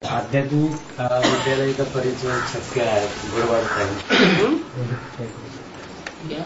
आध्यात्मिक विद्यालय का परिचय छप गया है गुरुवार का। क्या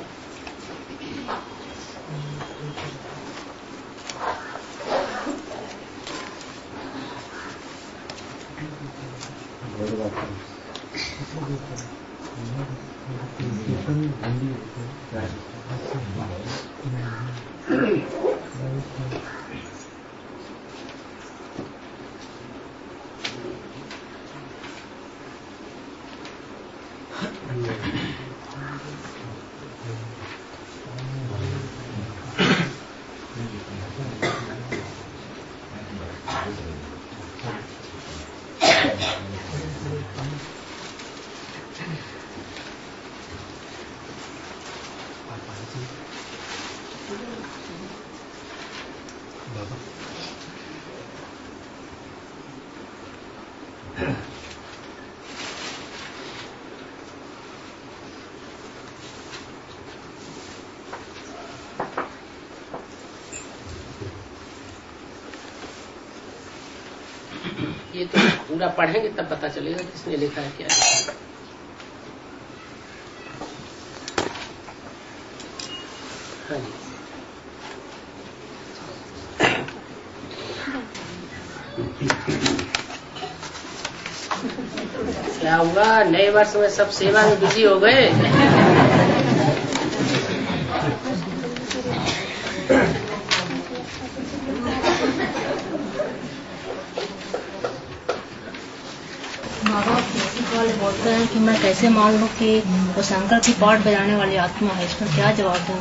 ये तो पूरा पढ़ेंगे तब पता चलेगा किसने लिखा है क्या लिखा है। हाँ जी क्या हुआ, नए वर्ष में सब सेवा में बिजी हो गए। वाले बोलते हैं कि मैं कैसे मान लूं कि वो शंकर की पाठ बजाने वाली आत्मा है, इसमें क्या जवाब दूं?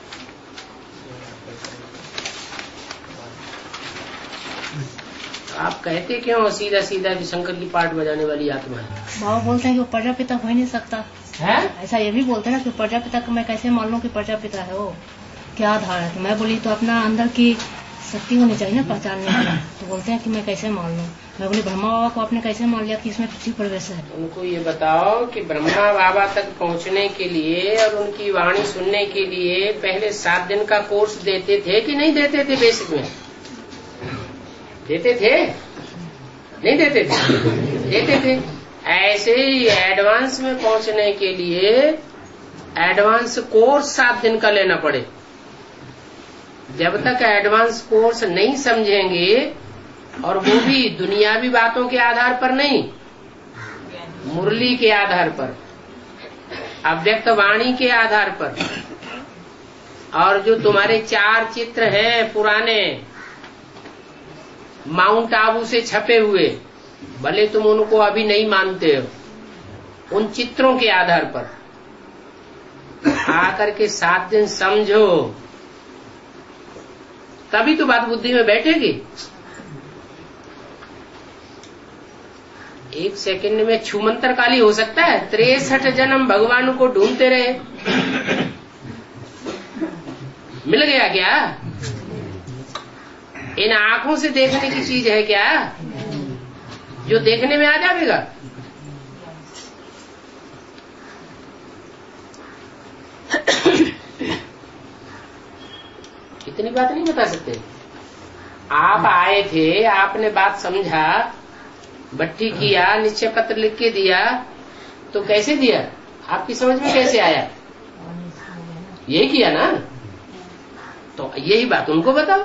आप कहते क्यों सीधा सीधा कि शंकर की पाठ बजाने वाली आत्मा है? बाबा बोलते हैं कि वो प्रजापिता हो ही नहीं सकता है? ऐसा ये भी बोलते हैं ना कि प्रजापिता को मैं कैसे मान लूं कि प्रजापिता है, वो क्या आधार है? तो मैं बोली तो अपना अंदर की शक्ति होनी चाहिए ना पहचानने की। तो बोलते हैं कि मैं कैसे मान लूं? मैं बोली ब्रह्मा बाबा को आपने कैसे मान लिया कि इसमें पृथ्वी प्रवेश है? उनको ये बताओ कि ब्रह्मा बाबा तक पहुंचने के लिए और उनकी वाणी सुनने के लिए पहले 7 दिन का कोर्स देते थे कि नहीं देते थे? बेसिक में देते थे, नहीं देते थे? देते थे। ऐसे ही एडवांस में पहुंचने के लिए एडवांस कोर्स 7 दिन का लेना पड़े। जब तक एडवांस कोर्स नहीं समझेंगे, और वो भी दुनियावी बातों के आधार पर नहीं, मुरली के आधार पर, अव्यक्त वाणी के आधार पर, और जो तुम्हारे 4 चित्र हैं पुराने माउंट आबू से छपे हुए, भले तुम उनको अभी नहीं मानते हो, उन चित्रों के आधार पर आकर के 7 दिन समझो, तभी तो बात बुद्धि में बैठेगी। 1 सेकंड में छूमंतर काली हो सकता है? 63 जन्म भगवान को ढूंढते रहे, मिल गया क्या? इन आंखों से देखने की चीज है क्या जो देखने में आ जाएगा? इतनी बात नहीं बता सकते। आप आए थे, आपने बात समझा, बट्टी किया, निश्चय पत्र लिख के दिया, तो कैसे दिया? आपकी समझ में कैसे आया? यही किया ना? तो यही बात उनको बताओ।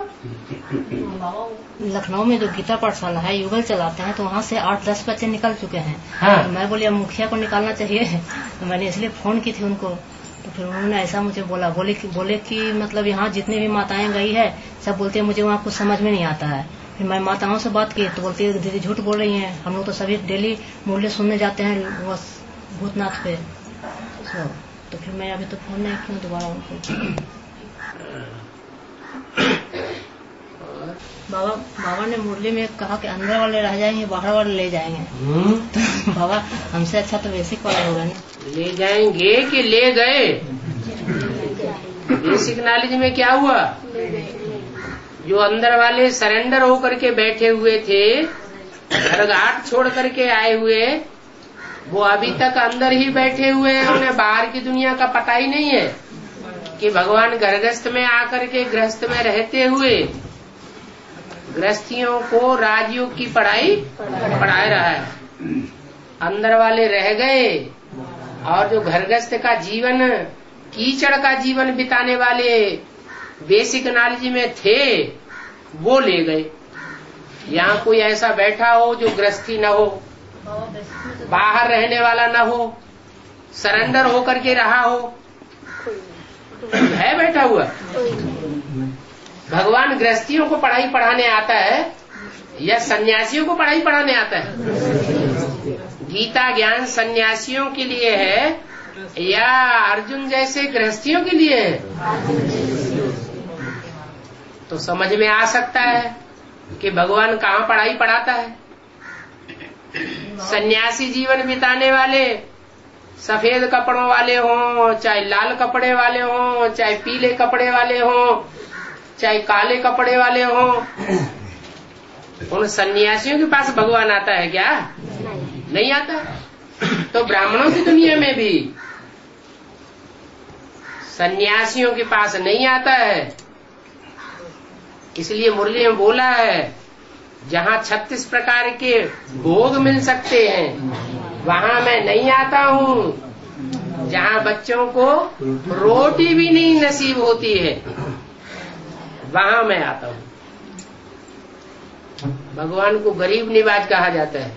लखनऊ में जो गीता पाठशाला है, युगल चलाते हैं, तो वहाँ से 8-10 बच्चे निकल चुके हैं। हाँ। तो मैं बोली अब मुखिया को निकालना चाहिए, तो मैंने इसलिए फोन की थी उनको। तो फिर उन्होंने ऐसा मुझे बोले कि मतलब यहाँ जितनी भी माताएं गई है सब बोलते हैं मुझे वहाँ कुछ समझ में नहीं आता है। फिर मैं माताओं से बात की तो बोलती है दीदी झूठ बोल रही हैं, हम लोग तो सभी डेली मूल्य सुनने जाते हैं भूतनाथ पे। तो फिर मैं अभी तो फोन नहीं किया दोबारा उनको। बाबा ने मुरली में कहा कि अंदर वाले रह जाएंगे, बाहर वाले ले जाएंगे। तो बाबा हमसे अच्छा तो बेसिक वाले होगा ना। ले जाएंगे कि ले गए? बेसिक नॉलेज में क्या हुआ? जो अंदर वाले सरेंडर होकर के बैठे हुए थे, घरघाट छोड़ करके आए हुए, वो अभी तक अंदर ही बैठे हुए हैं। उन्हें बाहर की दुनिया का पता ही नहीं है कि भगवान घरगृहस्थ में आकर के गृहस्थ में रहते हुए गृहस्थियों को राजयोग की पढ़ाई पढ़ा रहा है। अंदर वाले रह गए और जो घरगृहस्थ का जीवन, कीचड़ का जीवन बिताने वाले बेसिक नॉलेज में थे, वो ले गए। यहाँ कोई ऐसा बैठा हो जो गृहस्थी न हो, बाहर रहने वाला न हो, सरेंडर होकर के रहा हो, है बैठा हुआ? भगवान गृहस्थियों को पढ़ाई पढ़ाने आता है या सन्यासियों को पढ़ाई पढ़ाने आता है? गीता ज्ञान सन्यासियों के लिए है या अर्जुन जैसे गृहस्थियों के लिए है? तो समझ में आ सकता है कि भगवान कहाँ पढ़ाई पढ़ाता है। सन्यासी जीवन बिताने वाले, सफेद कपड़ों वाले हों, चाहे लाल कपड़े वाले हों, चाहे पीले कपड़े वाले हों, चाहे काले कपड़े वाले हों, उन सन्यासियों के पास भगवान आता है क्या? नहीं आता। तो ब्राह्मणों की दुनिया में भी सन्यासियों के पास नहीं आता है। इसलिए मुरली में बोला है, जहाँ 36 प्रकार के भोग मिल सकते हैं वहाँ मैं नहीं आता हूँ। जहाँ बच्चों को रोटी भी नहीं नसीब होती है वहाँ मैं आता हूँ। भगवान को गरीब निवाज कहा जाता है।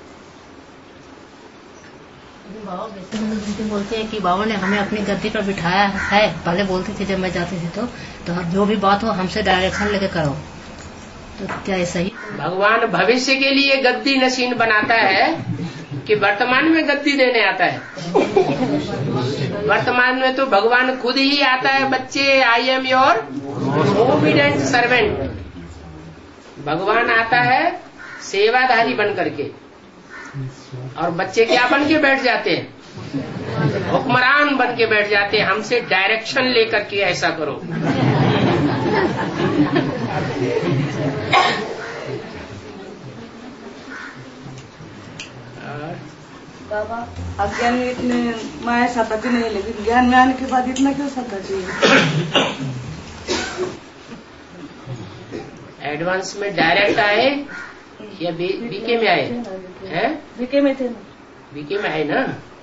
बोलते हैं कि बाबा ने हमें अपनी गद्दी पर बिठाया है। पहले बोलते थे जब मैं जाती थी तो जो भी बात हो हमसे डायरेक्शन लेके करो। तो क्या ऐसा ही भगवान भविष्य के लिए गद्दी नशीन बनाता है कि वर्तमान में गद्दी देने आता है? वर्तमान में तो भगवान खुद ही आता है। बच्चे, I am your obedient servant. भगवान आता है सेवाधारी बन करके, और बच्चे क्या बन के बैठ जाते हैं? हुक्मरान बन के बैठ जाते हैं। हमसे डायरेक्शन लेकर के ऐसा करो। बाबा अज्ञान में इतने माया सताती नहीं, लेकिन ज्ञान में आने के बाद इतना क्यों सताती है? एडवांस में डायरेक्ट आए या बीके में आए? हैं? बीके में थे ना। बीके में आए ना।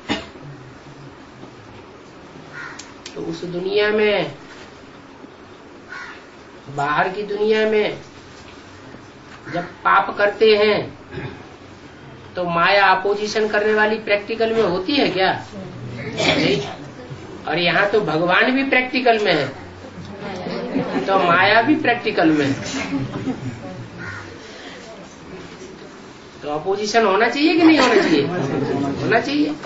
तो उस दुनिया में, बाहर की दुनिया में जब पाप करते हैं तो माया अपोजिशन करने वाली प्रैक्टिकल में होती है क्या? नहीं। और यहाँ तो भगवान भी प्रैक्टिकल में है तो माया भी प्रैक्टिकल में है। तो अपोजिशन होना चाहिए कि नहीं होना चाहिए? होना चाहिए।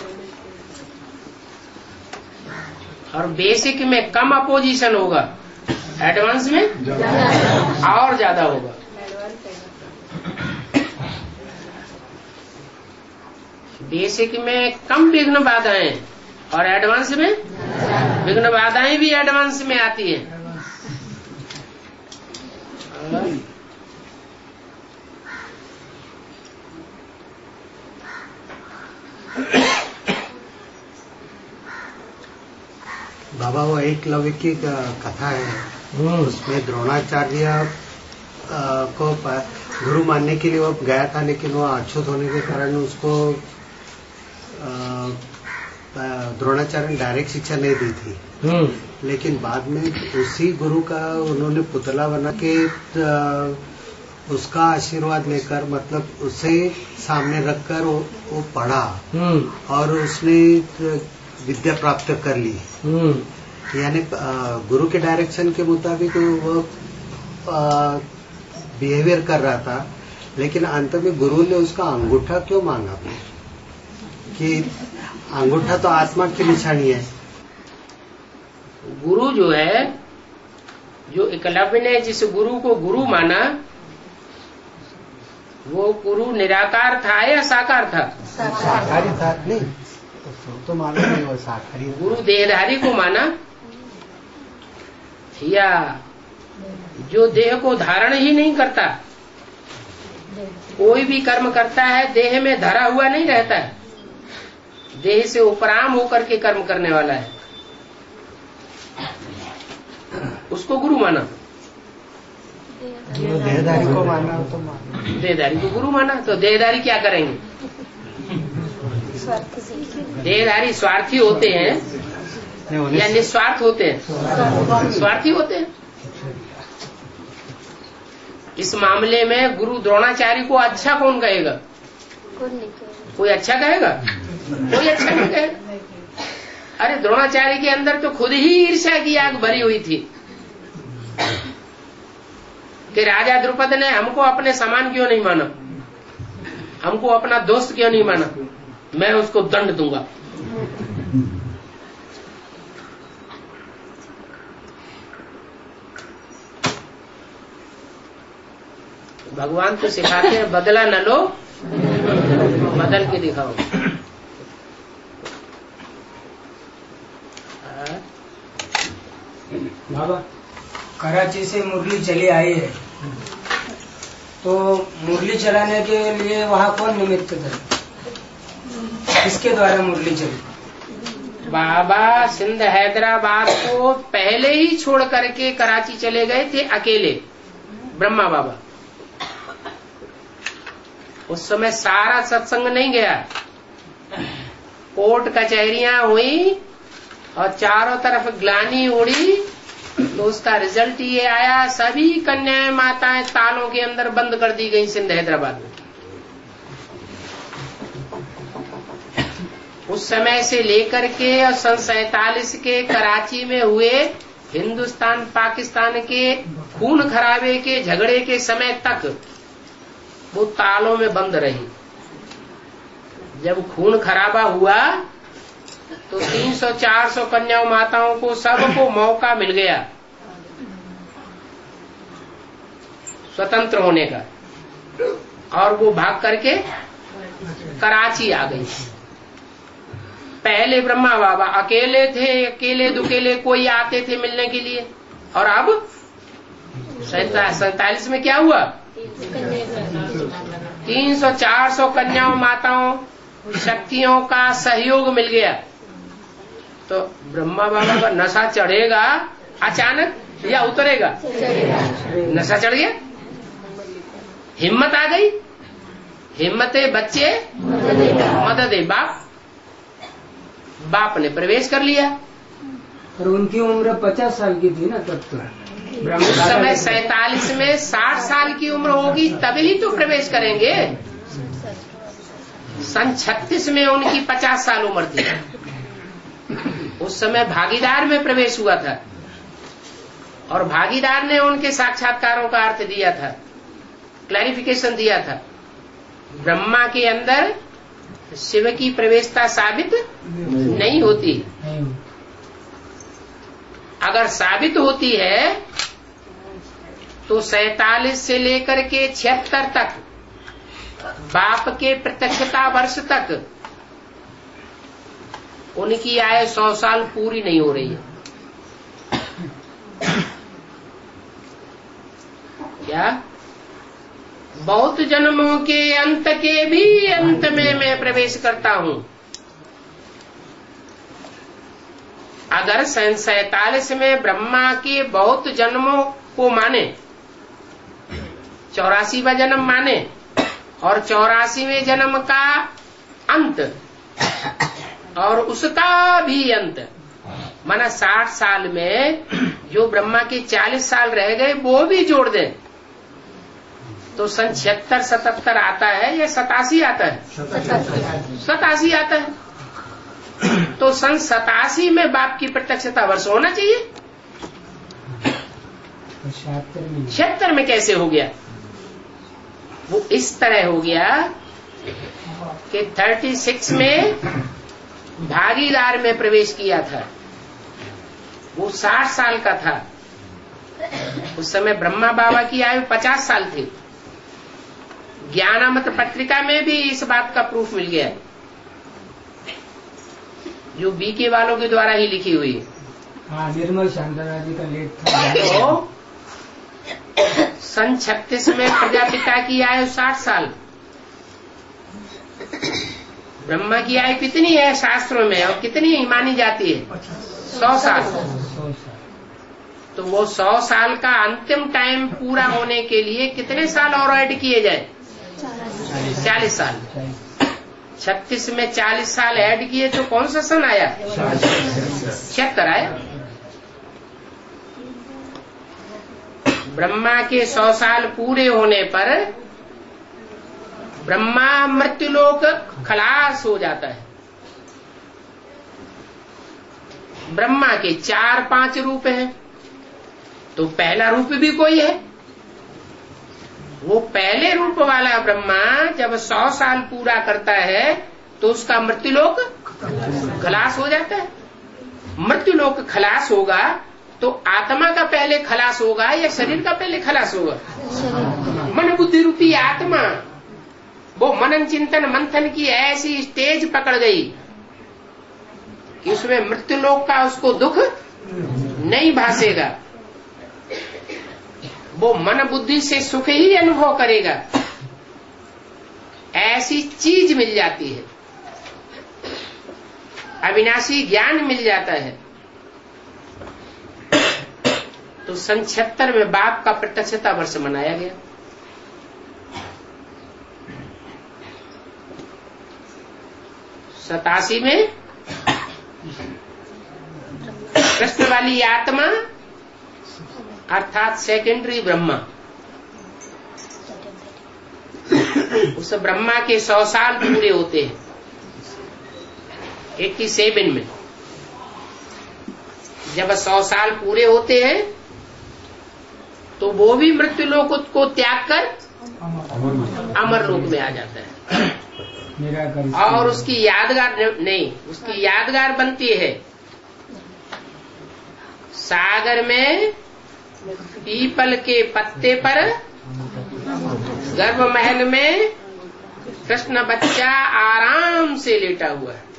और बेसिक में कम अपोजिशन होगा, एडवांस में और ज्यादा होगा। बेसिक में कम विघ्न बाधाएं और एडवांस में विघ्न बाधाएं भी एडवांस में आती है। बाबा वो एकलव्य की कथा है, उसमें द्रोणाचार्य को गुरु मानने के लिए वो गया था, लेकिन वो अछूत होने के कारण उसको द्रोणाचार्य ने डायरेक्ट शिक्षा नहीं दी थी। लेकिन बाद में उसी गुरु का उन्होंने पुतला बना के उसका आशीर्वाद लेकर, मतलब उसे सामने रखकर वो पढ़ा और उसने विद्या प्राप्त कर ली। यानी गुरु के डायरेक्शन के मुताबिक वो बिहेवियर कर रहा था, लेकिन अंत में गुरु ने उसका अंगूठा क्यों मांगा? कि अंगूठा तो आत्मा की निशानी है। गुरु जो है, जो एकलव्य ने जिस गुरु को गुरु माना, वो गुरु निराकार था या साकार था? साकारी था। नहीं तो मालूम नहीं, वो साकारी। गुरु देहधारी को माना या जो देह को धारण ही नहीं करता, कोई भी कर्म करता है देह में धरा हुआ नहीं रहता है, देह से उपराम होकर के कर्म करने वाला है, उसको गुरु माना। देहधारी को माना तो माना, देहधारी को गुरु माना। तो देहधारी क्या करेंगे? देहधारी स्वार्थी होते हैं या निस्वार्थ होते हैं? स्वार्थी होते हैं। इस मामले में गुरु द्रोणाचार्य को अच्छा कौन कहेगा? कोई अच्छा कहेगा? कोई अच्छा नहीं कहेगा। अरे द्रोणाचार्य के अंदर तो खुद ही ईर्ष्या की आग भरी हुई थी कि राजा द्रुपद ने हमको अपने समान क्यों नहीं माना, हमको अपना दोस्त क्यों नहीं माना, मैं उसको दंड दूंगा। भगवान तो सिखाते हैं बदला न लो, बदल के दिखाओ। बाबा, कराची से मुरली चली आई है, तो मुरली चलाने के लिए वहाँ कौन निमित्त था? किसके द्वारा मुरली चली? बाबा सिंध हैदराबाद को पहले ही छोड़ करके कराची चले गए थे अकेले, ब्रह्मा बाबा। उस समय सारा सत्संग नहीं गया, कोर्ट कचहरियां हुई और चारों तरफ ग्लानी उड़ी, तो उसका रिजल्ट ये आया, सभी कन्याएं माताएं तालों के अंदर बंद कर दी गई सिंध हैदराबाद में। उस समय से लेकर के और सन 47 के कराची में हुए हिंदुस्तान पाकिस्तान के खून खराबे के झगड़े के समय तक वो तालों में बंद रही। जब खून खराबा हुआ तो 300-400 कन्याओं माताओं को सबको मौका मिल गया स्वतंत्र होने का, और वो भाग करके कराची आ गई। पहले ब्रह्मा बाबा अकेले थे, अकेले दुकेले कोई आते थे मिलने के लिए, और अब 47 में क्या हुआ? 300-400 कन्याओं माताओं शक्तियों का सहयोग मिल गया। तो ब्रह्मा बाबा का नशा चढ़ेगा अचानक या उतरेगा? नशा चढ़ गया, हिम्मत आ गई, हिम्मते बच्चे मदद बाप ने प्रवेश कर लिया। और उनकी उम्र 50 साल की थी ना तब तो। उस समय 47 में 60 साल की उम्र होगी तभी तो प्रवेश करेंगे। सन 36 में उनकी 50 साल उम्र थी। उस समय भागीदार में प्रवेश हुआ था और भागीदार ने उनके साक्षात्कारों का अर्थ दिया था, क्लैरिफिकेशन दिया था। ब्रह्मा के अंदर शिव की प्रवेशता साबित नहीं होती। अगर साबित होती है तो 47 से लेकर के 76 तक बाप के प्रत्यक्षता वर्ष तक उनकी आयु 100 साल पूरी नहीं हो रही है। क्या? बहुत जन्मों के अंत के भी अंत में मैं प्रवेश करता हूं। अगर सन 47 में ब्रह्मा के बहुत जन्मों को माने, 84वां जन्म माने, और 84वें जन्म का अंत और उसका भी अंत, माना 60 साल में जो ब्रह्मा के 40 साल रह गए वो भी जोड़ दें तो सन 76-77 आता है या 87 आता है? 87 आता है। तो सन 87 में बाप की प्रत्यक्षता वर्ष होना चाहिए। 76 में कैसे हो गया? वो इस तरह हो गया कि 36 में भागीदार में प्रवेश किया था, वो 60 साल का था। उस समय ब्रह्मा बाबा की आयु 50 साल थी। ज्ञानामृत पत्रिका में भी इस बात का प्रूफ मिल गया, जो बीके वालों के द्वारा ही लिखी हुई है। हाँ, निर्मल शांताराम जी का लेख था। तो सन 36 में प्रजापिता की आयु 60 साल। ब्रह्मा की आयु कितनी है शास्त्रों में और कितनी मानी जाती है? 100 साल। तो वो 100 साल का अंतिम टाइम पूरा होने के लिए कितने साल और ऐड किए जाए? 40 साल। 36 में 40 साल ऐड किए तो कौन सा सन आया? 76 आया। ब्रह्मा के 100 साल पूरे होने पर ब्रह्मा मृत्युलोक खलास हो जाता है। ब्रह्मा के 4-5 रूप हैं, तो पहला रूप भी कोई है। वो पहले रूप वाला ब्रह्मा जब 100 साल पूरा करता है तो उसका मृत्युलोक खलास हो जाता है। मृत्युलोक खलास होगा तो आत्मा का पहले खलास होगा या शरीर का पहले खलास होगा? मन बुद्धि रूपी आत्मा वो मनन चिंतन मंथन की ऐसी स्टेज पकड़ गई कि उसमें मृत्युलोक का उसको दुख नहीं भासेगा। वो मन बुद्धि से सुख ही अनुभव करेगा। ऐसी चीज मिल जाती है, अविनाशी ज्ञान मिल जाता है। तो सन 76 में बाप का प्रत्यक्षता वर्ष मनाया गया। सतासी में कृष्ण वाली आत्मा अर्थात सेकेंडरी ब्रह्मा, उस ब्रह्मा के 100 साल पूरे होते हैं 87 में। जब 100 साल पूरे होते हैं तो वो भी मृत्युलोक को त्याग कर अमर लोक में आ जाता है और उसकी यादगार नहीं, उसकी यादगार बनती है सागर में पीपल के पत्ते पर गर्भ महल में कृष्ण बच्चा आराम से लेटा हुआ है,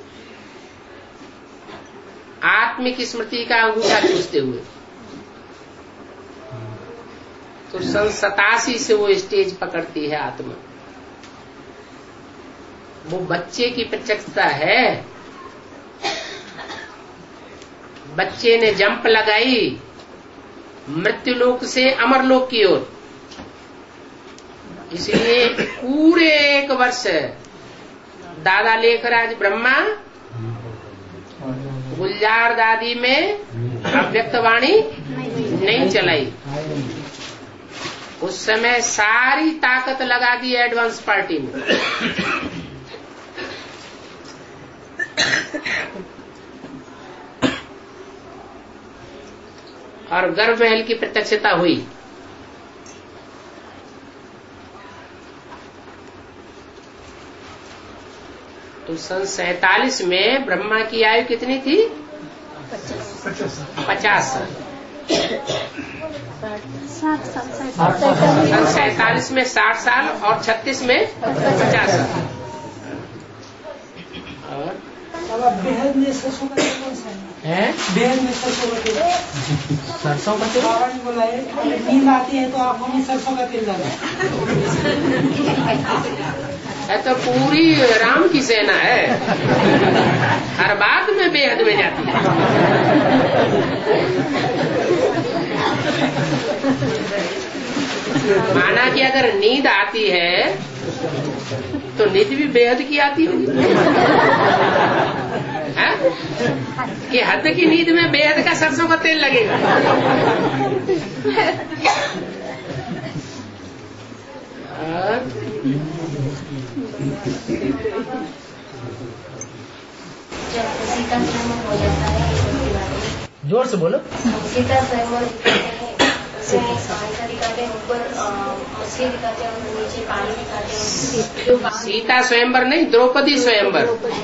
आत्मिक स्मृति का अंगूठा चूसते हुए। तो सन 87 से वो स्टेज पकड़ती है आत्मा। वो बच्चे की प्रत्यक्षता है। बच्चे ने जंप लगाई मृत्युलोक से अमरलोक की ओर, इसलिए पूरे 1 वर्ष दादा लेखराज ब्रह्मा गुलजार दादी में अव्यक्त वाणी नहीं चलाई। उस समय सारी ताकत लगा दी एडवांस पार्टी में। और गर्भ महल की प्रत्यक्षता हुई। तो सन 47 में ब्रह्मा की आयु कितनी थी? 50 साल। सन 47 में 60 साल और 36 में 50 साल। और बेहद में सरसों का तेल कौन सा है? बेहद में सरसों का तेल। सरसों का तेल बाबा ने बोला है नींद आती है तो आंखों में सरसों का तेल डालें। तो पूरी राम की सेना है, हर बात में बेहद में जाती है। माना कि अगर नींद आती है तो नींद भी बेहद की आती होगी, कि हद की नींद में बेहद का सरसों का तेल लगेगा। जोर से बोलो। सीता स्वयंवर दिखाते हैं, ऊपर मछली दिखाते हैं, नीचे पानी दिखाते हैं। सीता स्वयंवर नहीं, द्रौपदी स्वयंवर।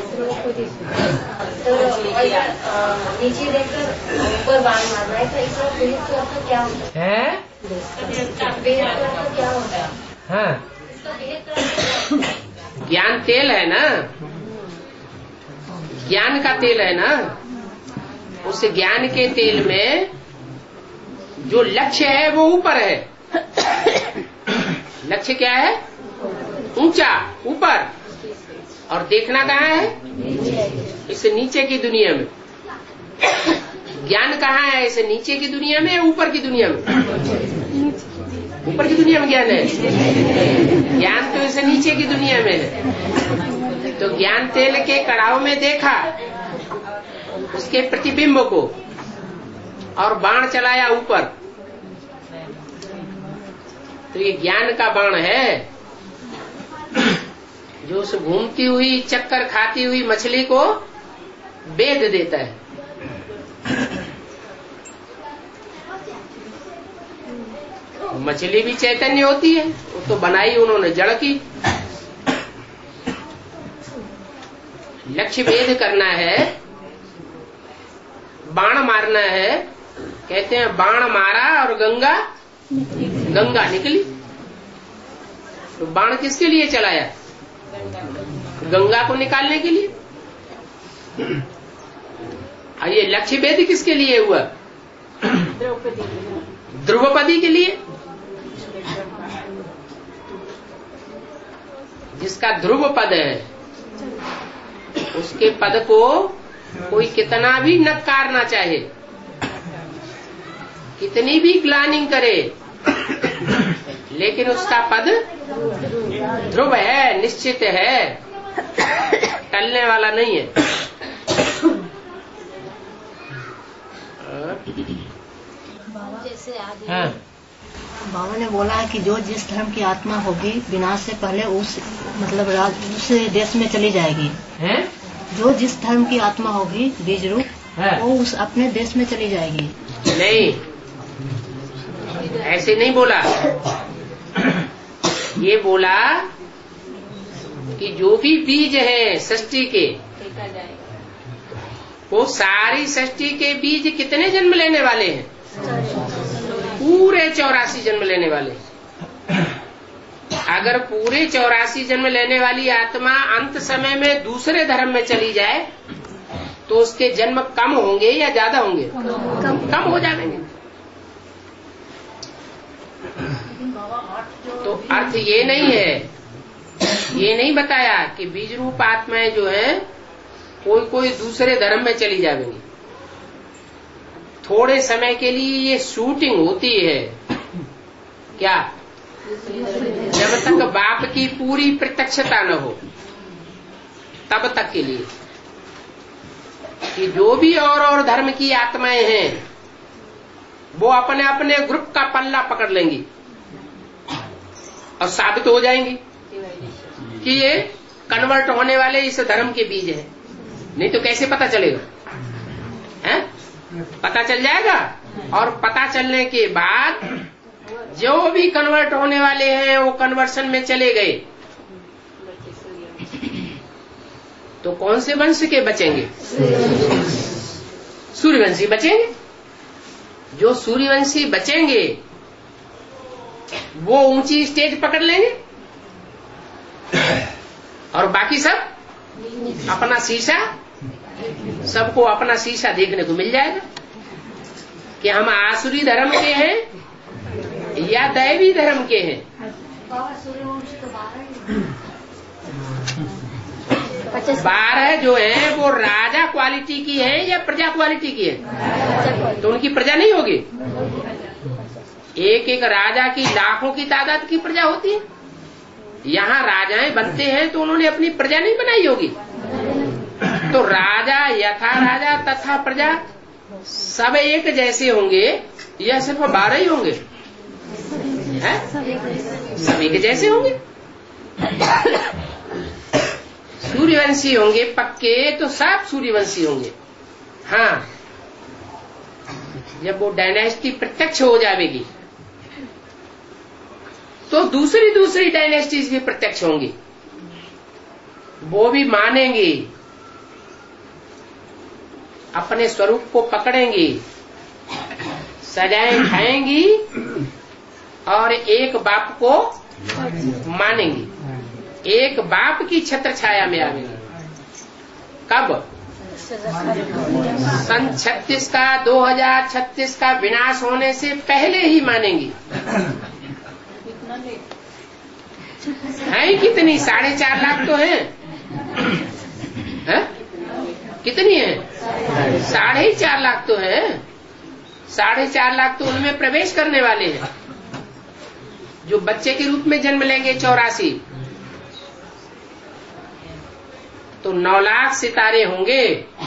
तो नीचे देखकर ऊपर बाण मारना है, तो इसका बेहद का अर्थ क्या होता है? बेहद का अर्थ क्या होता है? हाँ, ज्ञान तेल है ना, ज्ञान का तेल है ना। उस ज्ञान के तेल में जो लक्ष्य है वो ऊपर है। लक्ष्य क्या है? ऊंचा, ऊपर। और देखना कहाँ है? इस नीचे की दुनिया में। ज्ञान कहाँ है? ऐसे नीचे की दुनिया में या ऊपर की दुनिया में? ऊपर की दुनिया में ज्ञान है। ज्ञान तो ऐसे नीचे की दुनिया में है। तो ज्ञान तेल के कड़ाव में देखा उसके प्रतिबिंब को और बाण चलाया ऊपर, तो ये ज्ञान का बाण है जो उस घूमती हुई चक्कर खाती हुई मछली को बेध देता है। मछली भी चैतन्य होती है, वो तो बनाई उन्होंने जड़ की। लक्ष्य भेद करना है, बाण मारना है। कहते हैं बाण मारा और गंगा निकली। तो बाण किसके लिए चलाया? गंगा को निकालने के लिए। और ये लक्ष्य भेद किसके लिए हुआ? ध्रुवपदी के लिए। जिसका ध्रुव पद है उसके पद को कोई कितना भी नकारना चाहे, कितनी भी ग्लानिंग करे, लेकिन उसका पद ध्रुव है, निश्चित है, टलने वाला नहीं है। जैसे आगे हाँ। बाबा ने बोला है कि जो जिस धर्म की आत्मा होगी विनाश से पहले उस मतलब उस देश में चली जाएगी है? जो जिस धर्म की आत्मा होगी बीज रूप है। वो उस अपने देश में चली जाएगी। नहीं, ऐसे नहीं बोला। ये बोला कि जो भी बीज है सृष्टि के, वो सारी सृष्टि के बीज कितने जन्म लेने वाले हैं? पूरे 84 जन्म लेने वाले। अगर पूरे 84 जन्म लेने वाली आत्मा अंत समय में दूसरे धर्म में चली जाए तो उसके जन्म कम होंगे या ज्यादा होंगे? कम हो जाएंगे। तो अर्थ ये नहीं है, ये नहीं बताया कि बीज रूप आत्माएं जो है कोई दूसरे धर्म में चली जाएंगी। थोड़े समय के लिए ये शूटिंग होती है। क्या? जब तक बाप की पूरी प्रत्यक्षता न हो तब तक के लिए कि जो भी और धर्म की आत्माएं हैं वो अपने अपने ग्रुप का पल्ला पकड़ लेंगी और साबित हो जाएंगी कि ये कन्वर्ट होने वाले इस धर्म के बीज है। नहीं तो कैसे पता चलेगा? हैं? पता चल जाएगा। और पता चलने के बाद जो भी कन्वर्ट होने वाले हैं वो कन्वर्शन में चले गए तो कौन से वंश के बचेंगे? सूर्यवंशी बचेंगे। जो सूर्यवंशी बचेंगे वो ऊंची स्टेज पकड़ लेंगे और बाकी सब अपना शीशा, सबको अपना शीशा देखने को मिल जाएगा कि हम आसुरी धर्म के हैं या दैवी धर्म के हैं। 12 जो है वो राजा क्वालिटी की है या प्रजा क्वालिटी की है? तो उनकी प्रजा नहीं होगी। एक एक राजा की लाखों की तादाद की प्रजा होती है। यहाँ राजाएं बनते हैं तो उन्होंने अपनी प्रजा नहीं बनाई होगी। तो राजा यथा राजा तथा प्रजा सब एक जैसे होंगे या सिर्फ 12 ही होंगे? सब एक जैसे होंगे। सूर्यवंशी होंगे पक्के तो सब सूर्यवंशी होंगे। हाँ, जब वो डायनेस्टी प्रत्यक्ष हो जाएगी तो दूसरी डायनेस्टीज भी प्रत्यक्ष होंगी। वो भी मानेंगी, अपने स्वरूप को पकड़ेंगी, सजाएं खाएंगी और एक बाप को मानेंगी, एक बाप की छत्र छाया में आवेंगी। कब? सन 36 का 2036 का विनाश होने से पहले ही मानेंगी। है कितनी? 4.5 लाख तो हैं। है? कितनी है? 4.5 लाख तो है, 4.5 लाख तो उनमें प्रवेश करने वाले हैं जो बच्चे के रूप में जन्म लेंगे 84, तो 9 लाख सितारे होंगे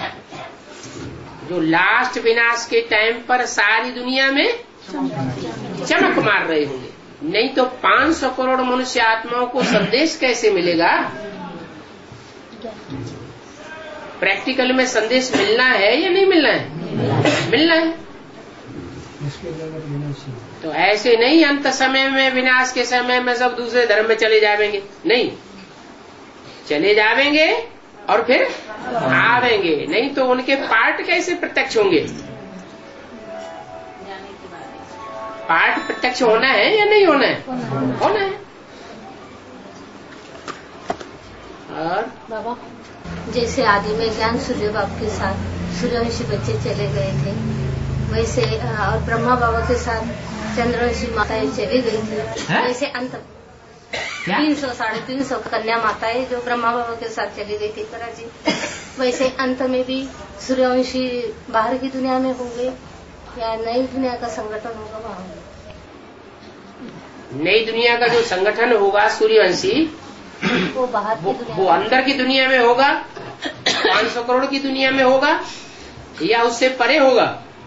जो लास्ट विनाश के टाइम पर सारी दुनिया में चमक मार रहे होंगे। नहीं तो 500 करोड़ मनुष्य आत्माओं को संदेश कैसे मिलेगा? प्रैक्टिकल में संदेश मिलना है या नहीं मिलना है? मिलना है। तो ऐसे नहीं अंत समय में, विनाश के समय में सब दूसरे धर्म में चले जाएंगे, नहीं, चले जाएंगे और फिर आवेंगे। नहीं तो उनके पार्ट कैसे प्रत्यक्ष होंगे? पार्ट प्रत्यक्ष होना है या नहीं होना है? होना है। और बाबा, जैसे आदि में ज्ञान सूर्य बाबा के साथ सूर्यवंशी बच्चे चले गए थे, वैसे और ब्रह्मा बाबा के साथ चंद्रवंशी माताएं चली गई थी, वैसे अंत 300 350 कन्या माताएं जो ब्रह्मा बाबा के साथ चली गई थी कराची, वैसे अंत में भी सूर्यवंशी बाहर की दुनिया में होंगे या नई दुनिया का संगठन होगा वहाँ? नई दुनिया का जो संगठन होगा सूर्यवंशी, वो बाहर की दुनिया, वो अंदर की दुनिया में होगा, 500 करोड़ की दुनिया में होगा या उससे परे होगा?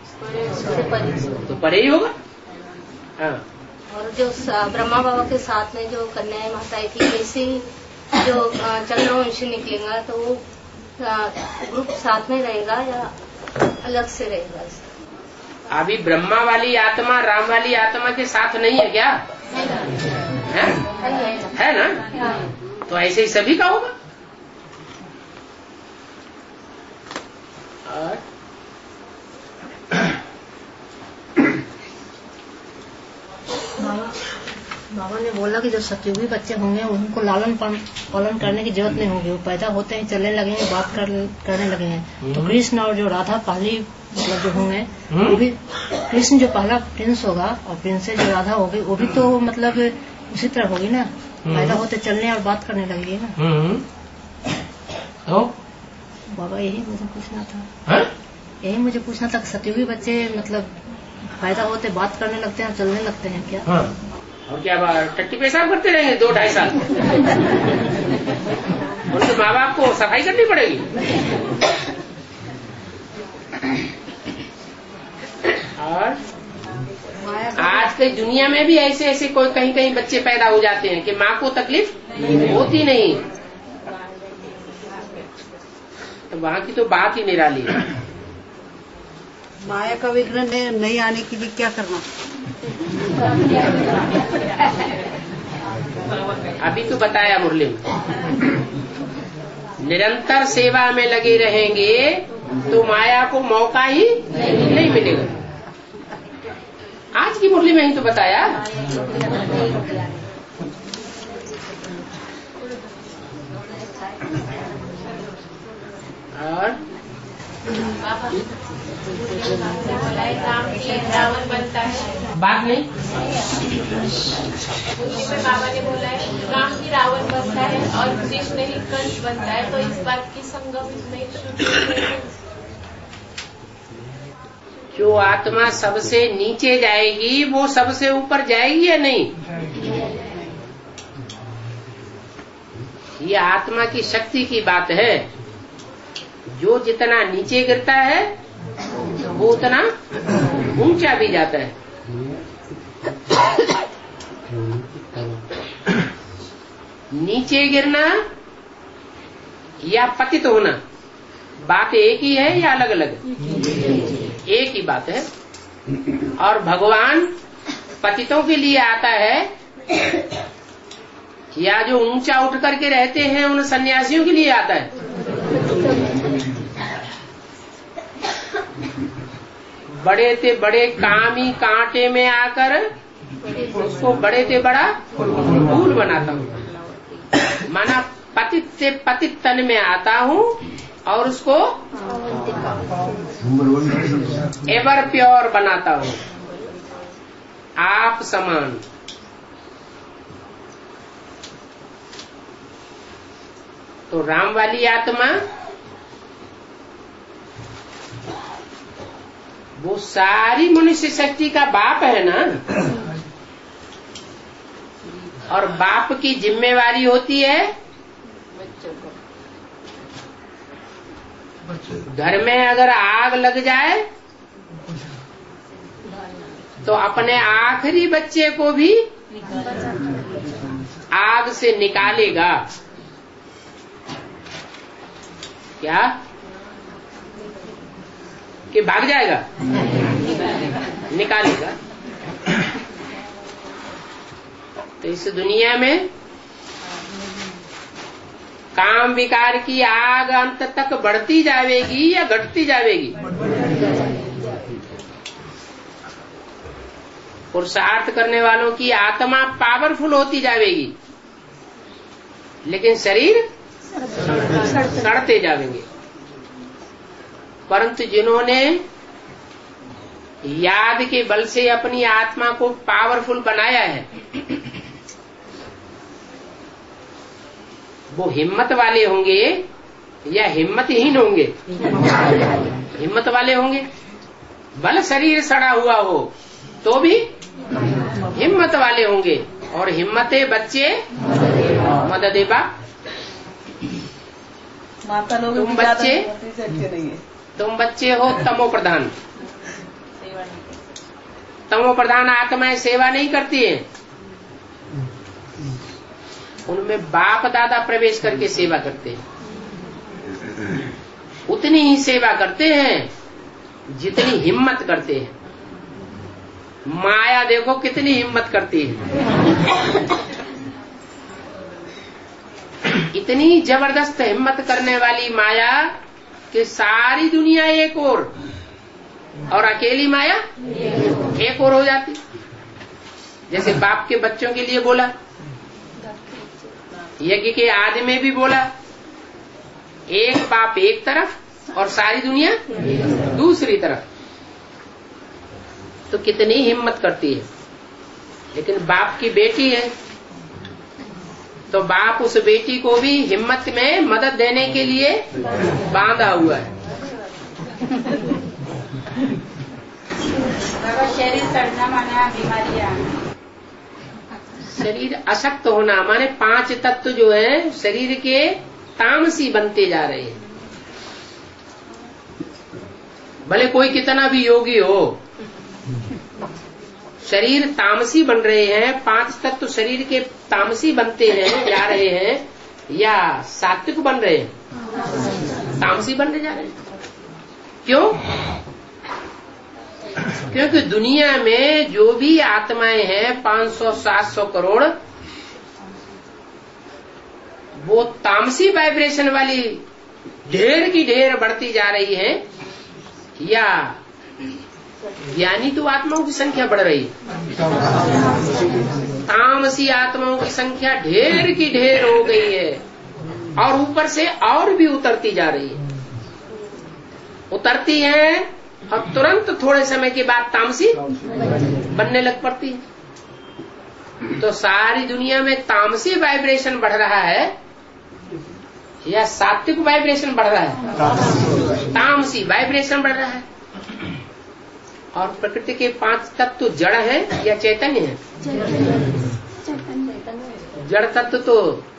तो परे ही होगा। हाँ। और जो ब्रह्मा बाबा के साथ में जो कन्याएं माताएं थी, वैसे ही जो चंद्रवंशी निकलेगा तो वो ग्रुप साथ में रहेगा या अलग से रहेगा? अभी ब्रह्मा वाली आत्मा राम वाली आत्मा के साथ नहीं है क्या? है ना? तो ऐसे ही सभी का होगा। और बाबा ने बोला कि जो सतयुगी बच्चे होंगे उनको लालन पालन करने की जरूरत नहीं होगी, वो पैदा होते ही चलने लगेंगे, बात करने लगेंगे। तो कृष्ण और जो राधा पहली मतलब जो होंगे, वो भी कृष्ण जो पहला प्रिंस होगा और प्रिंसेस जो राधा होगी, वो भी तो मतलब उसी तरह होगी ना, पैदा होते चलने और बात करने लगेगी ना। तो बाबा यही मुझे पूछना था, यही मुझे पूछना था, सतयुगी बच्चे मतलब पैदा होते बात करने लगते हैं, चलने लगते हैं क्या? हाँ। और क्या बात, टट्टी पेशाब करते रहेंगे 2-2.5 साल? उनके माँ बाप को सफाई करनी पड़ेगी। और आज की दुनिया में भी ऐसे ऐसे कोई कहीं कहीं बच्चे पैदा हो जाते हैं कि माँ को तकलीफ होती नहीं, तो वहाँ की तो बात ही निराली है। माया का विघ्न नहीं आने के लिए क्या करना? अभी तो बताया मुरली में, निरंतर सेवा में लगे रहेंगे तो माया को मौका ही नहीं मिलेगा। आज की मुरली में ही तो बताया। और रावण बनता है, बात नहीं, बाबा ने बोला है राम भी रावण बनता है और कृष्ण ही कंस बनता है, तो इस बात की संगम नहीं। जो आत्मा सबसे नीचे जाएगी वो सबसे ऊपर जाएगी या नहीं? ये आत्मा की शक्ति की बात है। जो जितना नीचे गिरता है वो उतना ऊंचा भी जाता है। नीचे गिरना या पतित होना बात एक ही है या अलग अलग? एक ही बात है। और भगवान पतितों के लिए आता है या जो ऊंचा उठ करके रहते हैं उन सन्यासियों के लिए आता है? बड़े ते बड़े कामी कांटे में आकर उसको बड़े ते बड़ा फूल बनाता हूँ। माना पतित से पतित तन में आता हूँ और उसको एवर प्योर बनाता हूँ, आप समान। तो राम वाली आत्मा वो सारी मनुष्य शक्ति का बाप है ना, और बाप की जिम्मेवारी होती है घर में अगर आग लग जाए तो अपने आखिरी बच्चे को भी आग से निकालेगा। क्या कि भाग जाएगा? निकालेगा। तो इस दुनिया में काम विकार की आग अंत तक बढ़ती जाएगी या घटती जाएगी? पुरुषार्थ करने वालों की आत्मा पावरफुल होती जाएगी, लेकिन शरीर सड़ते जाएंगे। परंतु जिन्होंने याद के बल से अपनी आत्मा को पावरफुल बनाया है, वो हिम्मत वाले होंगे या हिम्मतहीन होंगे? हिम्मत वाले होंगे। बल शरीर सड़ा हुआ हो तो भी हिम्मत वाले होंगे, और हिम्मते बच्चे मददेबा। माता लोग तुम बच्चे हो तमो प्रधान। तमो प्रधान आत्माएं सेवा नहीं करती हैं, उनमें बाप दादा प्रवेश करके सेवा करते हैं। उतनी ही सेवा करते हैं जितनी हिम्मत करते हैं। माया देखो कितनी हिम्मत करती है। इतनी जबरदस्त हिम्मत करने वाली माया कि सारी दुनिया एक और अकेली माया एक और हो जाती। जैसे बाप के बच्चों के लिए बोला, यज्ञ के आदि में भी बोला, एक बाप एक तरफ और सारी दुनिया दूसरी तरफ। तो कितनी हिम्मत करती है। लेकिन बाप की बेटी है तो बाप उस बेटी को भी हिम्मत में मदद देने के लिए बांधा हुआ है। शरीर सड़ना माना बीमारियां। शरीर अशक्त होना माने 5 तत्व जो है शरीर के तामसी बनते जा रहे हैं। भले कोई कितना भी योगी हो, शरीर तामसी बन रहे हैं। 5 तत्व शरीर के तामसी बनते हैं जा रहे हैं या सात्विक बन रहे हैं? तामसी बनने जा रहे हैं। क्यों? क्योंकि दुनिया में जो भी आत्माएं हैं 500-700 करोड़, वो तामसी वाइब्रेशन वाली ढेर की ढेर बढ़ती जा रही है, या ज्ञानी तो आत्माओं की संख्या बढ़ रही है। तामसी आत्माओं की संख्या ढेर की ढेर हो गई है, और ऊपर से और भी उतरती जा रही है। उतरती है और तुरंत थोड़े समय के बाद तामसी बनने लग पड़ती है। तो सारी दुनिया में तामसी वाइब्रेशन बढ़ रहा है या सात्विक वाइब्रेशन बढ़ रहा है? तामसी वाइब्रेशन बढ़ रहा है। और प्रकृति के 5 तत्व जड़ है या चैतन्य है? जड़ तत्व तो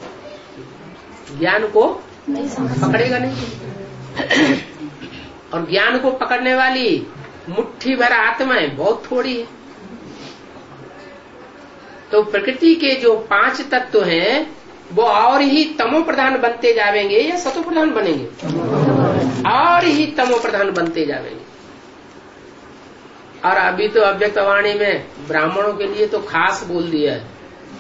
ज्ञान को पकड़ेगा नहीं, और ज्ञान को पकड़ने वाली मुट्ठी भर आत्माएं बहुत थोड़ी है। तो प्रकृति के जो 5 तत्व हैं वो और ही तमो प्रधान बनते जाएंगे या सतो प्रधान बनेंगे? और ही तमो प्रधान बनते जाएंगे। और अभी तो अव्यक्तवाणी में ब्राह्मणों के लिए तो खास बोल दिया है,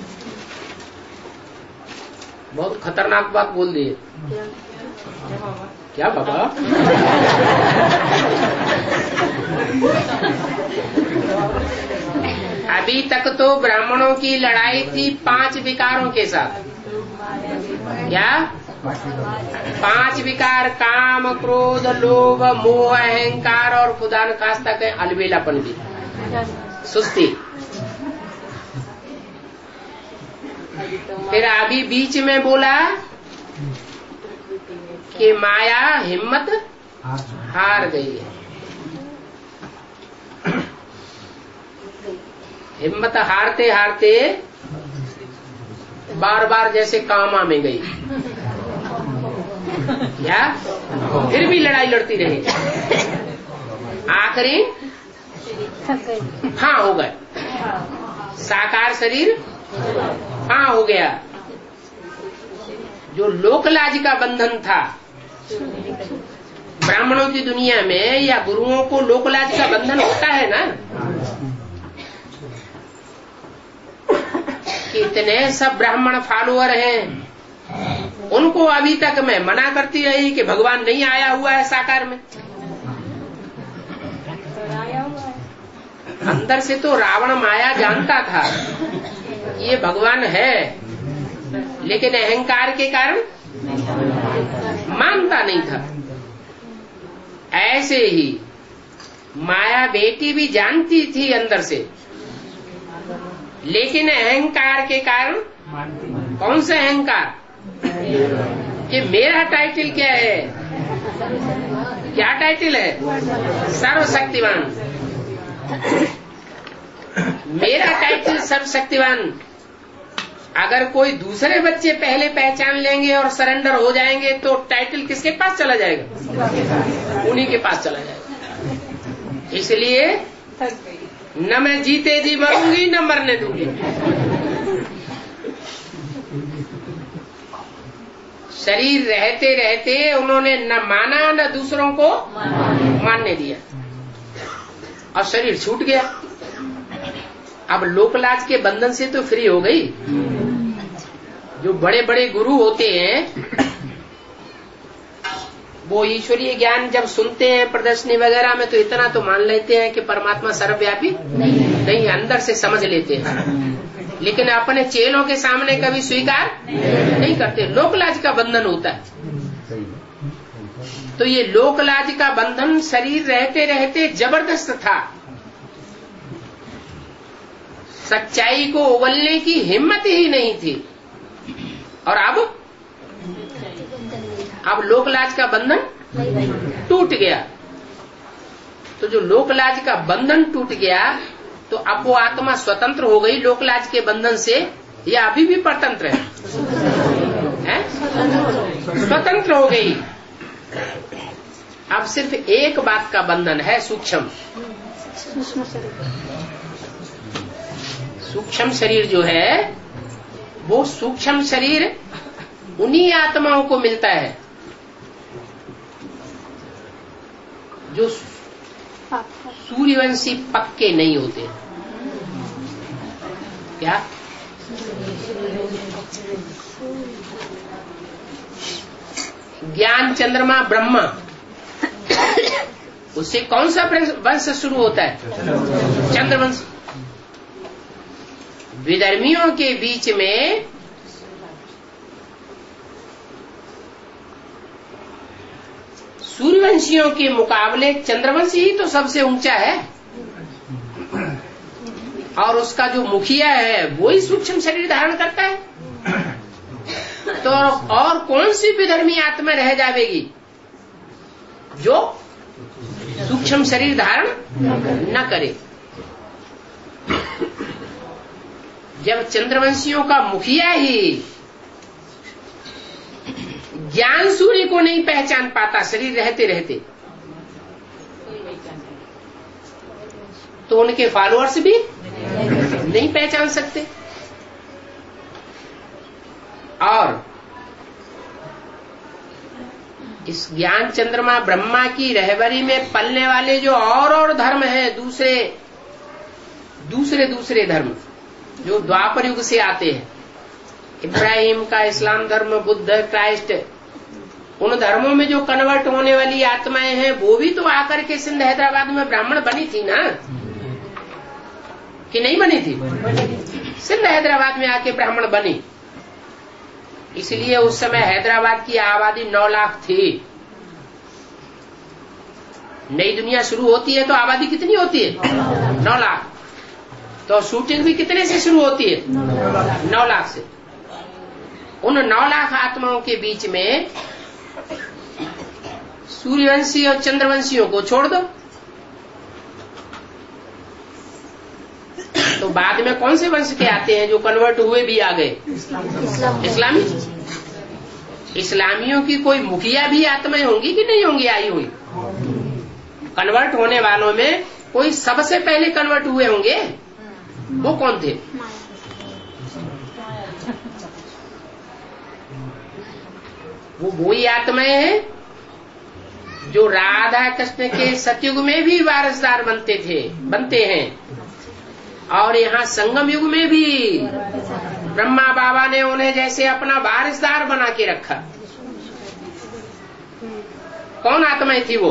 बहुत खतरनाक बात बोल दी है। क्या बाबा? अभी तक तो ब्राह्मणों की लड़ाई थी 5 विकारों के साथ। क्या? 5 विकार, काम, क्रोध, लोभ, मोह, अहंकार और खुदा न खास्ता के अलबेलापन भी, सुस्ती। फिर अभी बीच में बोला कि माया हिम्मत हार गई है। हिम्मत हारते हारते बार बार जैसे कामा में गई, क्या फिर भी लड़ाई लड़ती रही, आखिरी हाँ हो गए, साकार शरीर हाँ हो गया। जो लोकलाज का बंधन था ब्राह्मणों की दुनिया में, या गुरुओं को लोकलाज का बंधन होता है ना, कितने सब ब्राह्मण फॉलोअर हैं, उनको अभी तक मैं मना करती रही कि भगवान नहीं आया हुआ है साकार में। अंदर से तो रावण माया जानता था ये भगवान है, लेकिन अहंकार के कारण मानता नहीं था। ऐसे ही माया बेटी भी जानती थी अंदर से, लेकिन अहंकार के कारण, कौन सा अहंकार, कि मेरा टाइटल क्या है, क्या टाइटल है, सर्वशक्तिवान, मेरा टाइटल सर्वशक्तिवान। अगर कोई दूसरे बच्चे पहले पहचान लेंगे और सरेंडर हो जाएंगे तो टाइटल किसके पास चला जाएगा, उन्हीं के पास चला जाएगा। इसलिए न मैं जीते जी मरूंगी न मरने दूंगी। शरीर रहते रहते उन्होंने न माना न दूसरों को मानने दिया और शरीर छूट गया। अब लोकलाज के बंधन से तो फ्री हो गई। जो बड़े बड़े गुरु होते हैं वो ईश्वरीय ज्ञान जब सुनते हैं प्रदर्शनी वगैरह में तो इतना तो मान लेते हैं कि परमात्मा सर्वव्यापी नहीं, अंदर से समझ लेते हैं, लेकिन अपने चेलों के सामने कभी स्वीकार नहीं करते। लोकलाज का बंधन होता है। तो ये लोकलाज का बंधन शरीर रहते रहते जबरदस्त था। सच्चाई को उगलने की हिम्मत ही नहीं थी। और अब लोकलाज का बंधन टूट गया। तो जो लोकलाज का बंधन टूट गया तो अब वो आत्मा स्वतंत्र हो गई लोकलाज के बंधन से, या अभी भी परतंत्र है? स्वतंत्र हो गई। अब सिर्फ एक बात का बंधन है, सूक्ष्म शरीर जो है वो सूक्ष्म शरीर उन्हीं आत्माओं को मिलता है जो सूर्यवंशी पक्के नहीं होते। क्या? ज्ञान चंद्रमा ब्रह्मा, उससे कौन सा वंश शुरू होता है? चंद्रवंश। विधर्मियों के बीच में सूर्यवंशियों के मुकाबले चंद्रवंशी ही तो सबसे ऊंचा है, और उसका जो मुखिया है वो ही सूक्ष्म शरीर धारण करता है। तो और कौन सी विधर्मी आत्मा रह जाएगी जो सूक्ष्म शरीर धारण न करे? जब चंद्रवंशियों का मुखिया ही ज्ञान सूर्य को नहीं पहचान पाता शरीर रहते रहते, तो उनके फॉलोअर्स भी नहीं पहचान सकते। और इस ज्ञान चंद्रमा ब्रह्मा की रहबरी में पलने वाले जो और धर्म है, दूसरे धर्म जो द्वापर युग से आते हैं, इब्राहिम का इस्लाम धर्म, बुद्ध, क्राइस्ट, उन धर्मों में जो कन्वर्ट होने वाली आत्माएं हैं वो भी तो आकर के सिंध हैदराबाद में ब्राह्मण बनी थी ना, कि नहीं बनी थी? सिंध हैदराबाद में आके ब्राह्मण बनी। इसलिए उस समय हैदराबाद की आबादी 9 लाख थी। नई दुनिया शुरू होती है तो आबादी कितनी होती है? 9 लाख। तो शूटिंग भी कितने से शुरू होती है? 9 लाख से। उन 9 लाख आत्माओं के बीच में सूर्यवंशी और चंद्रवंशियों को छोड़ दो, तो बाद बाद में कौन से वंश के आते हैं जो कन्वर्ट हुए भी आ गए? इस्लामी। इस्लामियों की कोई मुखिया भी आत्माएं होंगी कि नहीं होंगी आई हुई? कन्वर्ट होने वालों में कोई सबसे पहले कन्वर्ट हुए होंगे, वो कौन थे? वो वही आत्माएं हैं जो राधा कृष्ण के सतयुग में भी वारिसदार बनते हैं, और यहाँ संगम युग में भी ब्रह्मा बाबा ने उन्हें जैसे अपना वारिसदार बना के रखा। कौन आत्माएं थी वो?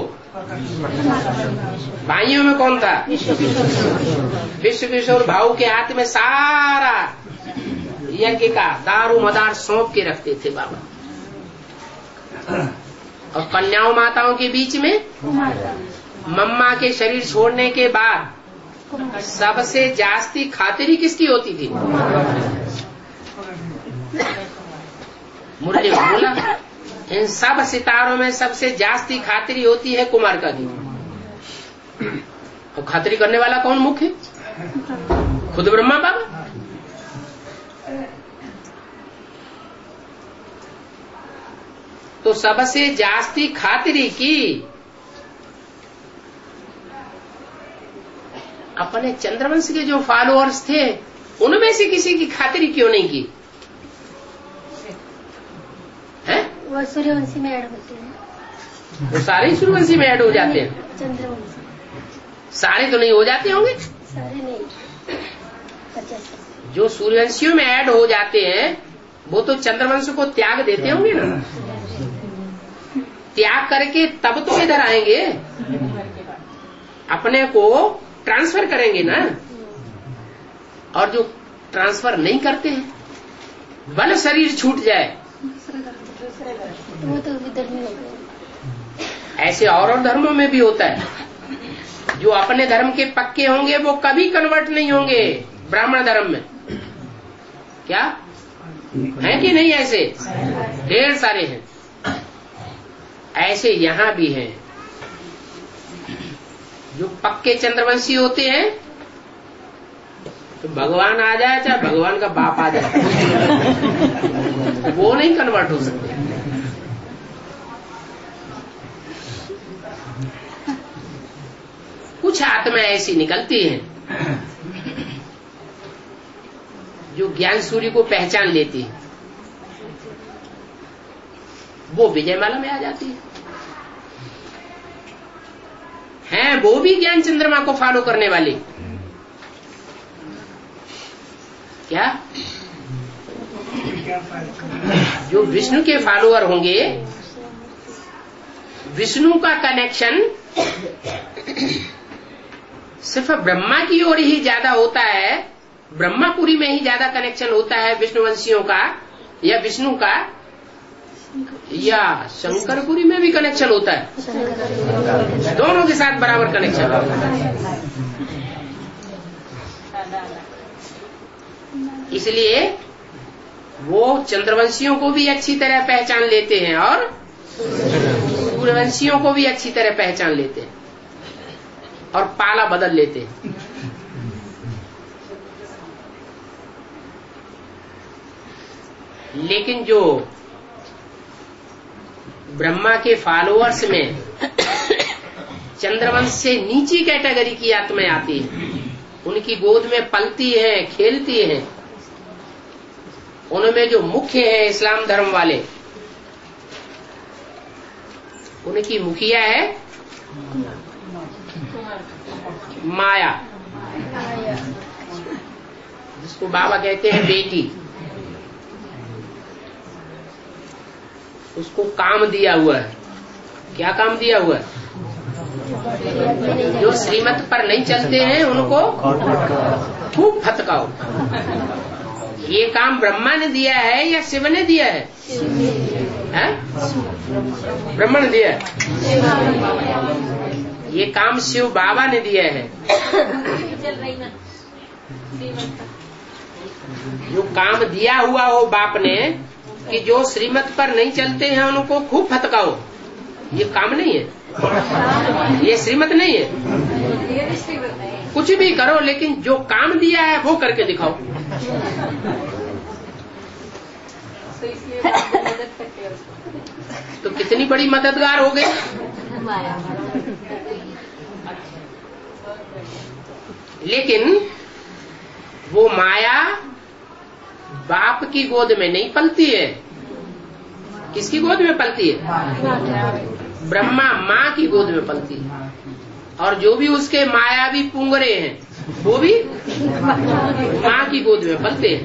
भाइयों में कौन था? विश्व किशोर भाऊ के हाथ में सारा यज्ञ का दारू मदार सौंप के रखते थे बाबा, और कन्याओं माताओं के बीच में मम्मा के शरीर छोड़ने के बाद सबसे जास्ती खातिरी किसकी होती थी? मुरली बोला इन सब सितारों में सबसे जास्ती खातिरी होती है कुमारिका की। और खातिरी करने वाला कौन मुख्य? खुद ब्रह्मा बाबा। तो सबसे जास्ती खातिरी की अपने चंद्रवंश के जो फॉलोअर्स थे उनमें से किसी की खातिरी क्यों नहीं की? हैं? वो सूर्यवंशी में ऐड होते हैं। वो सारे सूर्यवंशी में ऐड हो जाते हैं? चंद्रवंशी सारे तो नहीं हो जाते होंगे? सारे नहीं, 50। जो सूर्यवंशियों में ऐड हो जाते हैं वो तो चंद्रवंश को त्याग देते होंगे ना। त्याग करके तब तो इधर आएंगे, अपने को ट्रांसफर करेंगे ना। और जो ट्रांसफर नहीं करते हैं, भले शरीर छूट जाए, वो तो इधर नहीं होगा। ऐसे और धर्मों में भी होता है। जो अपने धर्म के पक्के होंगे वो कभी कन्वर्ट नहीं होंगे ब्राह्मण धर्म में। क्या है कि नहीं? ऐसे ढेर सारे हैं। ऐसे यहाँ भी हैं जो पक्के चंद्रवंशी होते हैं, तो भगवान आ जाए चाहे भगवान का बाप आ जाए वो नहीं कन्वर्ट हो सकते। कुछ आत्माएं ऐसी निकलती हैं जो ज्ञान सूर्य को पहचान लेती है, वो विजयमाला में आ जाती है वो भी ज्ञान चंद्रमा को फॉलो करने वाली। क्या जो विष्णु के फॉलोअर होंगे, विष्णु का कनेक्शन सिर्फ ब्रह्मा की ओर ही ज्यादा होता है, ब्रह्मापुरी में ही ज्यादा कनेक्शन होता है विष्णुवंशियों का, या विष्णु का, या शंकरपुरी में भी कनेक्शन होता है। दोनों के साथ बराबर कनेक्शन होता है। इसलिए वो चंद्रवंशियों को भी अच्छी तरह पहचान लेते हैं और सूर्यवंशियों को भी अच्छी तरह पहचान लेते हैं और पाला बदल लेते हैं। लेकिन जो ब्रह्मा के फॉलोअर्स में चंद्रवंश से नीची कैटेगरी की आत्माएं आती हैं, उनकी गोद में पलती हैं, खेलती हैं, उनमें जो मुख्य है इस्लाम धर्म वाले, उनकी मुखिया है माया, जिसको बाबा कहते हैं बेटी। उसको काम दिया हुआ है। क्या काम दिया हुआ है? जो श्रीमत पर नहीं चलते हैं उनको खूब फटकाओ। ये काम ब्रह्मा ने दिया है या शिव ने दिया है? ब्रह्मा ने दिया है। ये काम शिव बाबा ने दिया है। जो काम दिया हुआ हो बाप ने कि जो श्रीमत पर नहीं चलते हैं उनको खूब फटकाओ, ये काम नहीं है, ये श्रीमत नहीं है। कुछ भी करो लेकिन जो काम दिया है वो करके दिखाओ। तो इसलिए मदद करते हैं। तो कितनी बड़ी मददगार हो गए। लेकिन वो माया बाप की गोद में नहीं पलती है। किसकी गोद में पलती है? ब्रह्मा माँ की गोद में पलती है। और जो भी उसके मायावी पुंगरे हैं वो भी माँ की गोद में पलते हैं।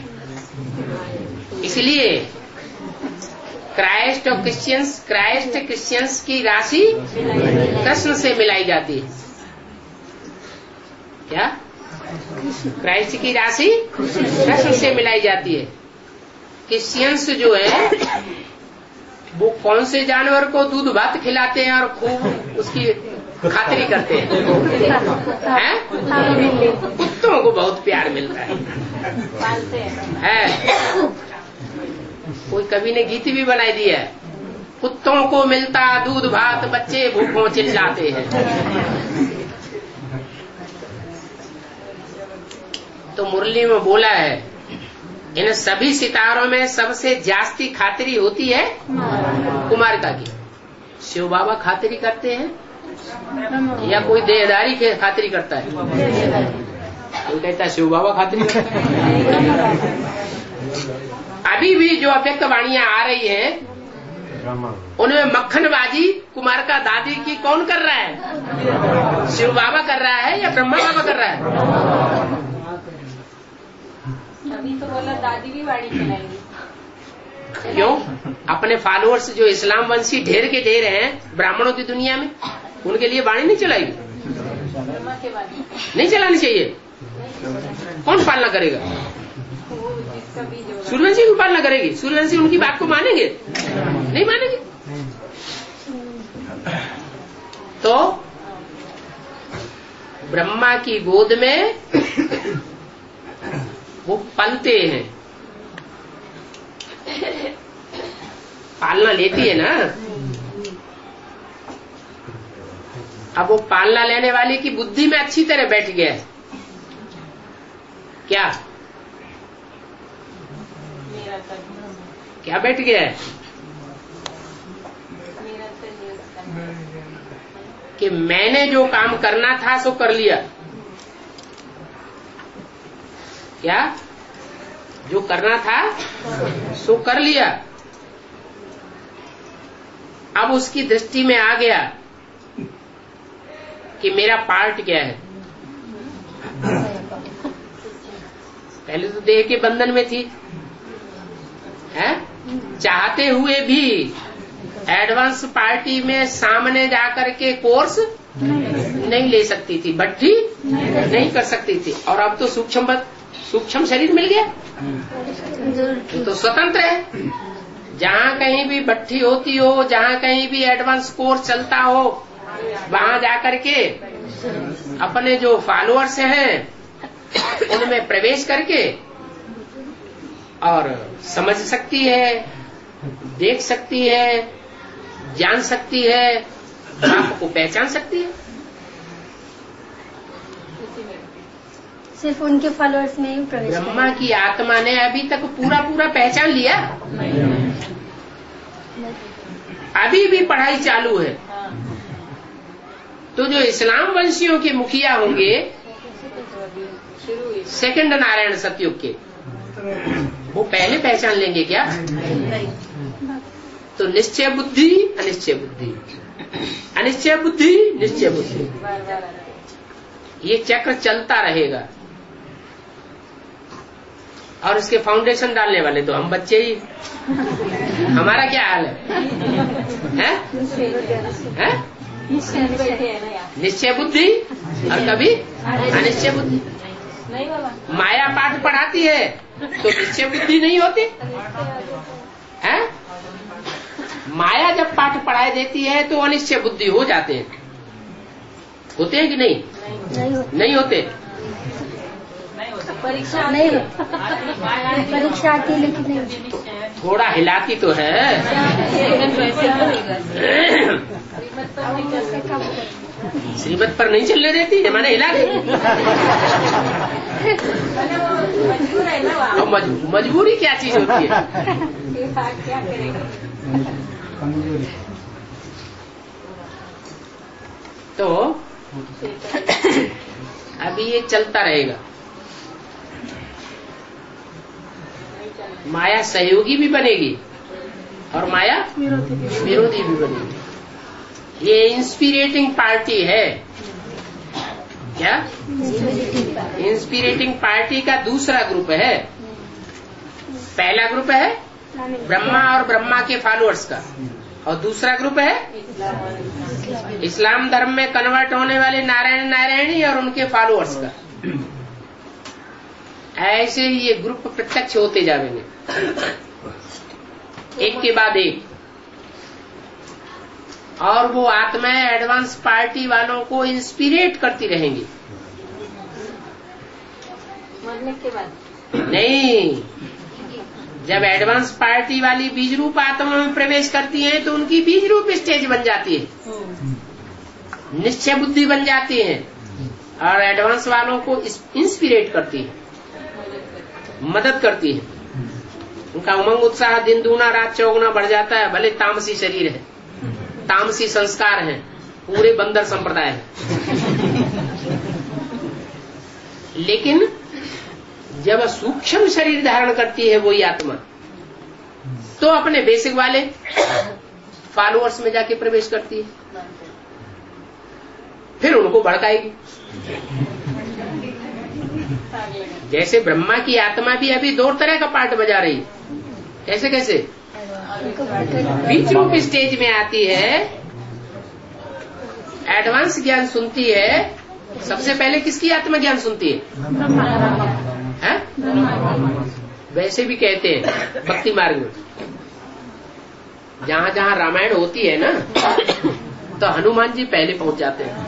इसलिए क्राइस्ट क्रिश्चियंस की राशि कृष्ण से मिलाई जाती है। क्या? क्राइस्ट की राशि कृष्ण से मिलाई जाती है। क्रिश्चियंस जो है वो कौन से जानवर को दूध भात खिलाते हैं और खूब उसकी खातिरी करते हैं? कुत्तों को बहुत प्यार मिलता है। कोई कवि ने गीत भी बनाई दी है, कुत्तों को मिलता दूध भात, बच्चे भूखों चिल्लाते हैं। तो मुरली में बोला है इन सभी सितारों में सबसे जास्ती खातिरी होती है कुमारिका की। शिव बाबा खातिरी करते हैं या कोई देहदारी के खातिरी करता है? कोई कहता है शिव बाबा खातिरी करता है। अभी भी जो अव्यक्त वाणियां आ रही हैं उनमें मक्खनबाजी कुमारिका दादी की कौन कर रहा है? शिव बाबा कर रहा है या ब्रह्मा बाबा कर रहा है? अभी तो बोला दादी भी वाणी चलाएंगी। क्यों? अपने फॉलोअर्स जो इस्लाम वंशी ढेर के ढेर हैं ब्राह्मणों की दुनिया में, उनके लिए वाणी नहीं चलाएगी? ब्रह्मा के बाद नहीं चलानी चाहिए। कौन पालना करेगा? सूर्यवंशी की पालना करेगी। सूर्यवंशी उनकी बात को मानेंगे? नहीं मानेंगे। तो ब्रह्मा की गोद में वो पलते हैं, पालना लेती है ना। अब वो पालना लेने वाले की बुद्धि में अच्छी तरह बैठ गया है। क्या क्या बैठ गया है? कि मैंने जो काम करना था सो कर लिया। क्या? जो करना था सो कर लिया। अब उसकी दृष्टि में आ गया कि मेरा पार्ट क्या है। पहले तो देह के बंधन में थी, है? चाहते हुए भी एडवांस पार्टी में सामने जाकर के कोर्स नहीं ले सकती थी, भट्टी नहीं कर सकती थी। और अब तो सूक्ष्म शरीर मिल गया तो स्वतंत्र है। जहाँ कहीं भी भट्टी होती हो, जहाँ कहीं भी एडवांस कोर्स चलता हो, वहाँ जाकर के अपने जो फॉलोअर्स हैं उनमें प्रवेश करके और समझ सकती है, देख सकती है, जान सकती है, बाप को पहचान सकती है। सिर्फ उनके फॉलोअर्स में ही प्रवेश। ब्रह्मा की आत्मा ने अभी तक पूरा पहचान लिया? अभी भी पढ़ाई चालू है। तो जो इस्लाम वंशियों के मुखिया होंगे सेकंड नारायण सतयुग के, वो पहले पहचान लेंगे क्या? तो निश्चय बुद्धि अनिश्चय बुद्धि, अनिश्चय बुद्धि निश्चय बुद्धि, ये चक्र चलता रहेगा। और इसके फाउंडेशन डालने वाले तो हम बच्चे ही। हमारा क्या हाल है? निश्चय बुद्धि और कभी अनिश्चय बुद्धि। माया पाठ पढ़ाती है तो निश्चय बुद्धि नहीं होती है। माया जब पाठ पढ़ाई देती है तो अनिश्चय बुद्धि हो जाते हैं। होते हैं कि नहीं होते? परीक्षा नहीं, परीक्षा आती लेकिन नहीं। थोड़ा हिलाती तो है। श्रीमत पर नहीं चलने देती है, माने हिला गई। मजबूरी क्या चीज होती है? क्या करेगा? तो अभी ये चलता रहेगा। माया सहयोगी भी बनेगी और माया विरोधी भी बनेगी। ये इंस्पिरेटिंग पार्टी है। क्या? इंस्पिरेटिंग पार्टी का दूसरा ग्रुप है। पहला ग्रुप है ब्रह्मा और ब्रह्मा के फॉलोअर्स का, और दूसरा ग्रुप है इस्लाम धर्म में कन्वर्ट होने वाले नारायण नारायणी और उनके फॉलोअर्स का। ऐसे ही ये ग्रुप प्रत्यक्ष होते जाएंगे, एक के बाद एक। और वो आत्माएं एडवांस पार्टी वालों को इंस्पिरेट करती रहेंगी। मरने के बाद नहीं, जब एडवांस पार्टी वाली बीज रूप आत्मा में प्रवेश करती हैं तो उनकी बीज रूप स्टेज बन जाती है, निश्चय बुद्धि बन जाती है, और एडवांस वालों को इंस्पिरेट करती है, मदद करती है। उनका उमंग उत्साह दिन दूना रात चौगुना बढ़ जाता है। भले तामसी शरीर है, तामसी संस्कार है, पूरे बंदर संप्रदाय है, लेकिन जब सूक्ष्म शरीर धारण करती है वही आत्मा, तो अपने बेसिक वाले फॉलोअर्स में जाके प्रवेश करती है, फिर उनको भड़काएगी। जैसे ब्रह्मा की आत्मा भी अभी दो तरह का पार्ट बजा रही है। कैसे कैसे? बीच रूप स्टेज में आती है, एडवांस ज्ञान सुनती है। सबसे पहले किसकी आत्मा ज्ञान सुनती है? वैसे भी कहते हैं भक्ति मार्ग में जहाँ जहाँ रामायण होती है ना, तो हनुमान जी पहले पहुंच जाते हैं।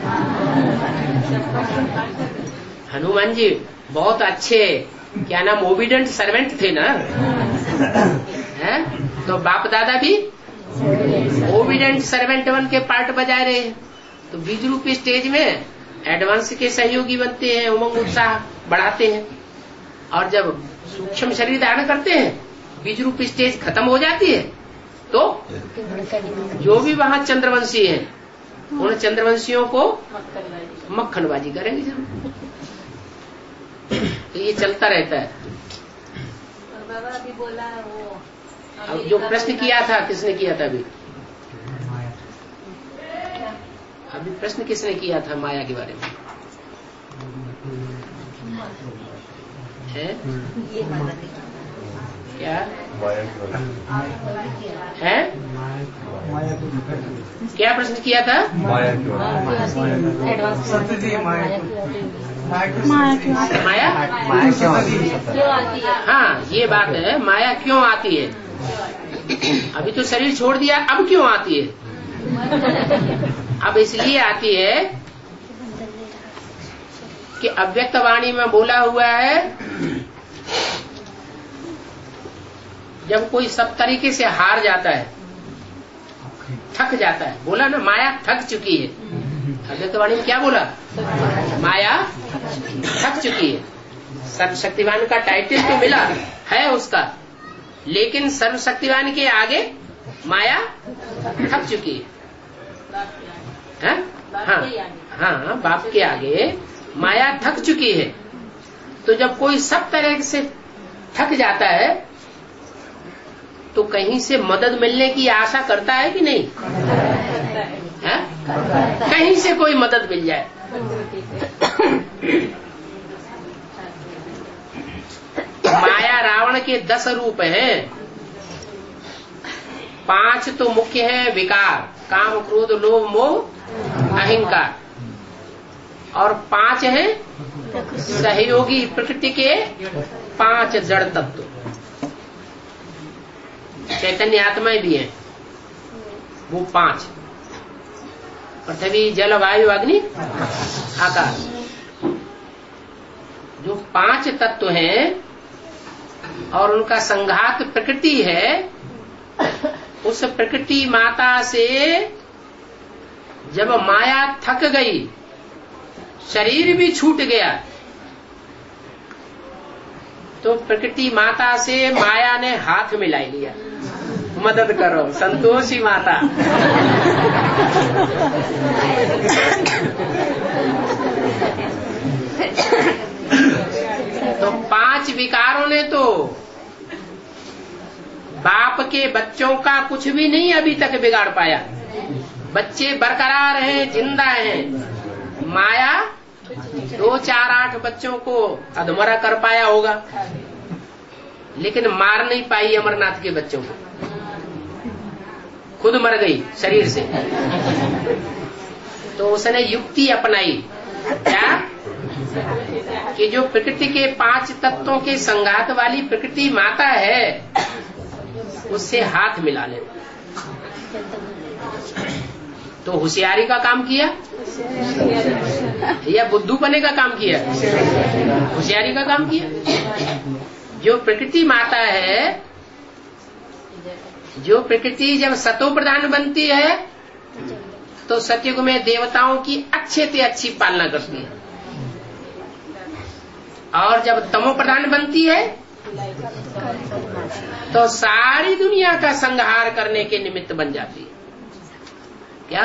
हनुमान जी बहुत अच्छे, क्या नाम, ओबीडेंट सर्वेंट थे ना, है? तो बाप दादा भी ओबीडेंट सर्वेंट बन के पार्ट बजा रहे हैं। तो बीज रूपी स्टेज में एडवांस के सहयोगी बनते हैं, उमंग उत्साह बढ़ाते हैं, और जब सूक्ष्म शरीर धारण करते हैं, बीज रूपी स्टेज खत्म हो जाती है, तो जो भी वहाँ चंद्रवंशी हैं, उन चंद्रवंशियों को मक्खनबाजी करेंगे जरूर। तो ये चलता रहता है। बाबा अभी बोला वो, अब जो प्रश्न किया था, किसने किया था? अभी प्रश्न किसने किया था माया के बारे में? है क्या है? क्या प्रश्न किया था? माया हाँ, ये बात है, माया क्यों आती है? अभी तो शरीर छोड़ दिया, अब क्यों आती है? अब इसलिए आती है कि अव्यक्त वाणी में बोला हुआ है, जब कोई सब तरीके से हार जाता है, थक जाता है, बोला ना माया थक चुकी है। अव्यक्त वाणी में क्या बोला? माया थक चुकी है। सर्वशक्तिवान का टाइटल तो मिला है उसका, लेकिन सर्वशक्तिवान के आगे माया थक चुकी है। हाँ, बाप के आगे माया थक चुकी है। तो जब कोई सब तरह से थक जाता है, तो कहीं से मदद मिलने की आशा करता है कि नहीं? है? कहीं से कोई मदद मिल जाए। माया रावण के 10 रूप हैं। 5 तो मुख्य है विकार, काम क्रोध लोभ मोह अहंकार, और 5 हैं सहयोगी प्रकृति के 5 जड़ तत्व। चैतन्य आत्माएं भी हैं, वो 5, पृथ्वी जल वायु अग्नि आकाश, जो 5 तत्व हैं, और उनका संघात प्रकृति है। उस प्रकृति माता से जब माया थक गई, शरीर भी छूट गया, तो प्रकृति माता से माया ने हाथ मिला लिया, मदद करो संतोषी माता। तो 5 विकारों ने तो बाप के बच्चों का कुछ भी नहीं अभी तक बिगाड़ पाया। बच्चे बरकरार हैं, जिंदा हैं। माया 2, 4, 8 बच्चों को अधमरा कर पाया होगा, लेकिन मार नहीं पाई अमरनाथ के बच्चों को। खुद मर गई शरीर से। तो उसने युक्ति अपनाई, क्या कि जो प्रकृति के 5 तत्वों के संघात वाली प्रकृति माता है, उससे हाथ मिला ले। तो होशियारी का काम किया या बुद्धूपने का काम किया? होशियारी का काम किया। जो प्रकृति माता है, जो प्रकृति जब सतो प्रधान बनती है, तो सतयुग में देवताओं की अच्छे से अच्छी पालना करती है, और जब तमो प्रधान बनती है, तो सारी दुनिया का संहार करने के निमित्त बन जाती है। क्या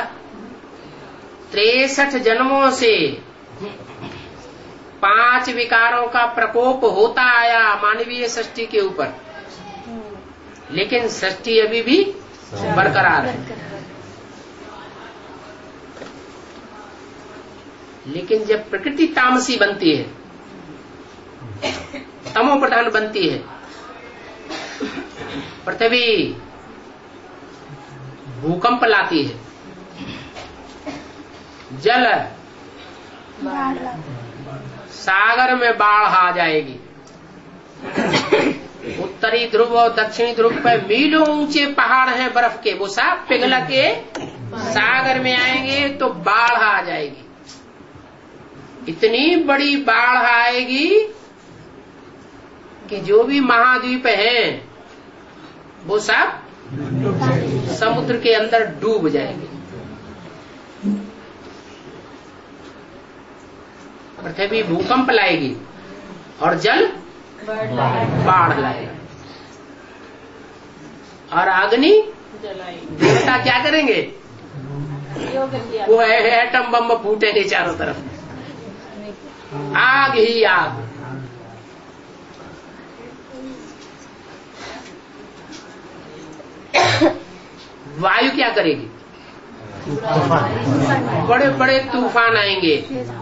63 जन्मों से 5 विकारों का प्रकोप होता आया मानवीय सृष्टि के ऊपर, लेकिन सृष्टि अभी भी बरकरार है। लेकिन जब प्रकृति तामसी बनती है, तमो प्रधान बनती है, पृथ्वी भूकंप लाती है, जल सागर में बाढ़ आ जाएगी, उत्तरी ध्रुव और दक्षिणी ध्रुव पर मीलों ऊंचे पहाड़ हैं बर्फ के, वो सब पिघल के सागर में आएंगे तो बाढ़ आ जाएगी। इतनी बड़ी बाढ़ आएगी कि जो भी महाद्वीप हैं वो सब समुद्र के अंदर डूब जाएंगे। पृथ्वी भूकंप लाएगी और जल बाढ़ लाएगा, और अग्नि देवता क्या करेंगे? वो एटम बम फूटेंगे चारों तरफ, आग ही आग। वायु क्या करेगी? बड़े बड़े तूफान आएंगे,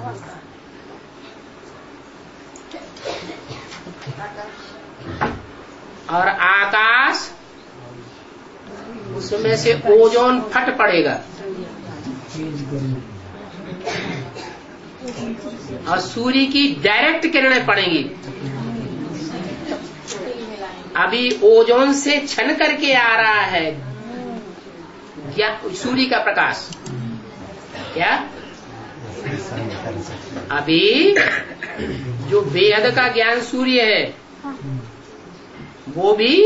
और आकाश, उसमें से ओजोन फट पड़ेगा, और सूर्य की डायरेक्ट किरणें पड़ेंगी। अभी ओजोन से छन करके आ रहा है क्या सूर्य का प्रकाश? क्या अभी जो बेहद का ज्ञान सूर्य है, वो भी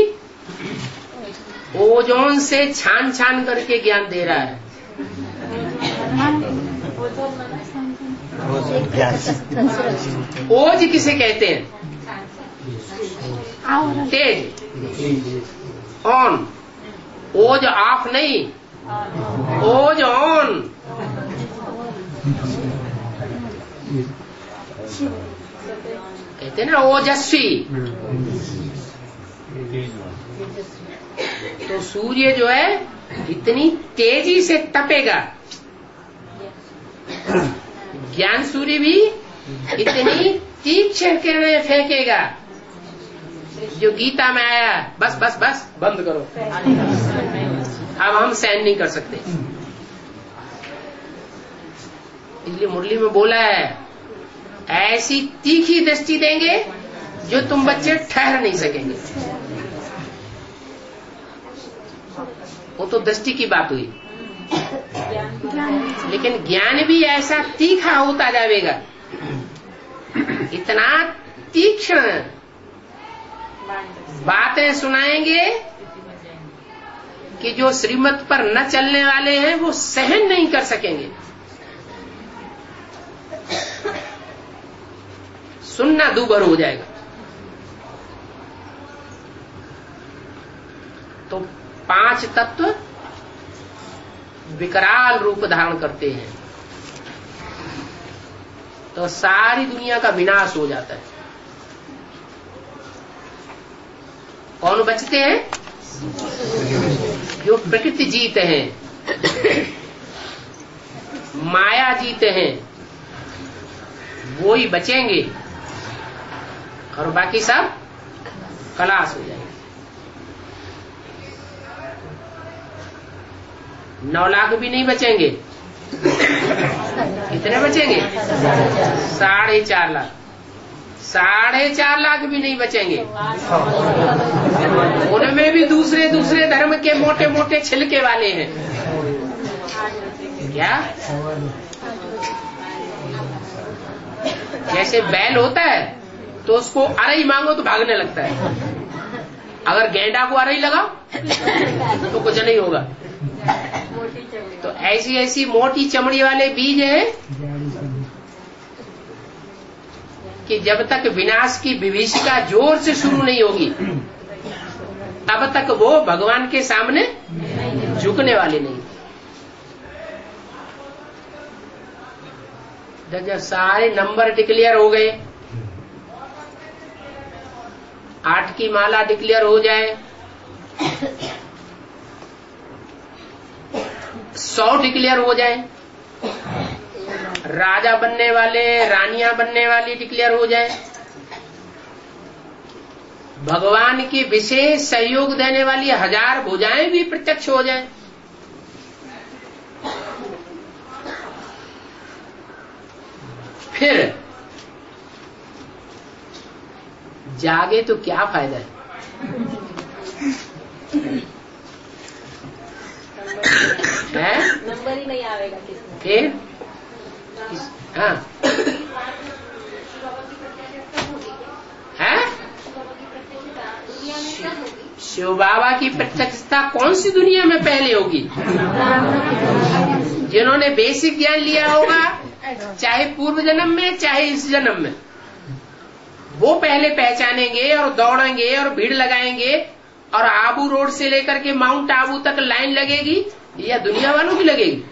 ओजोन से छान छान करके ज्ञान दे रहा है। ओज किसे कहते हैं? तेज, ऑन। ओज ऑफ नहीं, ओज ऑन। कहते हैं ना ओजस्वी। तो सूर्य जो है इतनी तेजी से तपेगा, ज्ञान सूर्य भी इतनी तीक्ष्ण किरणें फेंकेगा, जो गीता में आया, बस बस बस बंद करो, अब हम सहन नहीं कर सकते। इसलिए मुरली में बोला है, ऐसी तीखी दृष्टि देंगे जो तुम बच्चे ठहर नहीं सकेंगे। वो तो दृष्टि की बात हुई, लेकिन ज्ञान भी ऐसा तीखा होता जाएगा, इतना तीक्ष्ण बातें सुनाएंगे कि जो श्रीमत पर न चलने वाले हैं वो सहन नहीं कर सकेंगे। सुनना दूभर हो जाएगा। तो 5 तत्व विकराल रूप धारण करते हैं तो सारी दुनिया का विनाश हो जाता है। कौन बचते हैं? जो प्रकृति जीते हैं, माया जीते हैं, वो ही बचेंगे और बाकी सब खलास हो जाएंगे। 9 लाख भी नहीं बचेंगे। कितने बचेंगे? 4.5 लाख। 4.5 लाख भी नहीं बचेंगे। उनमें भी दूसरे धर्म के मोटे मोटे छिलके वाले हैं। क्या? जैसे बैल होता है तो उसको अरई मांगो तो भागने लगता है, अगर गेंडा को अरई लगाओ तो कुछ नहीं होगा। तो ऐसी मोटी चमड़ी वाले बीज हैं कि जब तक विनाश की विभीषिका जोर से शुरू नहीं होगी तब तक वो भगवान के सामने झुकने वाले नहीं। जब सारे नंबर डिक्लेयर हो गए, 8 की माला डिक्लेयर हो जाए, 100 डिक्लेयर हो जाए, राजा बनने वाले, रानियां बनने वाली डिक्लेयर हो जाए, भगवान की विशेष सहयोग देने वाली 1000 भुजाएं भी प्रत्यक्ष हो जाए, फिर जागे तो क्या फायदा है? नंबर ही नहीं आएगा किसमें। फिर हाँ है शिव बाबा की प्रत्यक्षता कौन सी दुनिया में पहले होगी? जिन्होंने बेसिक ज्ञान लिया होगा, चाहे पूर्व जन्म में चाहे इस जन्म में, वो पहले पहचानेंगे और दौड़ेंगे और भीड़ लगाएंगे और आबू रोड से लेकर के माउंट आबू तक लाइन लगेगी या दुनिया वालों की लगेगी?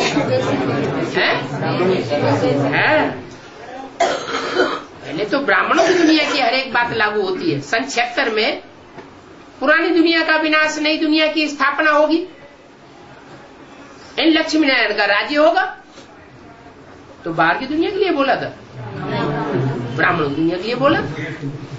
है? पहले तो ब्राह्मणों की दुनिया की हर एक बात लागू होती है। सन 76 में पुरानी दुनिया का विनाश, नई दुनिया की स्थापना होगी, इन लक्ष्मी नारायण का राज्य होगा। तो बाहर की दुनिया के लिए बोला था, ब्राह्मणों की दुनिया के लिए बोला।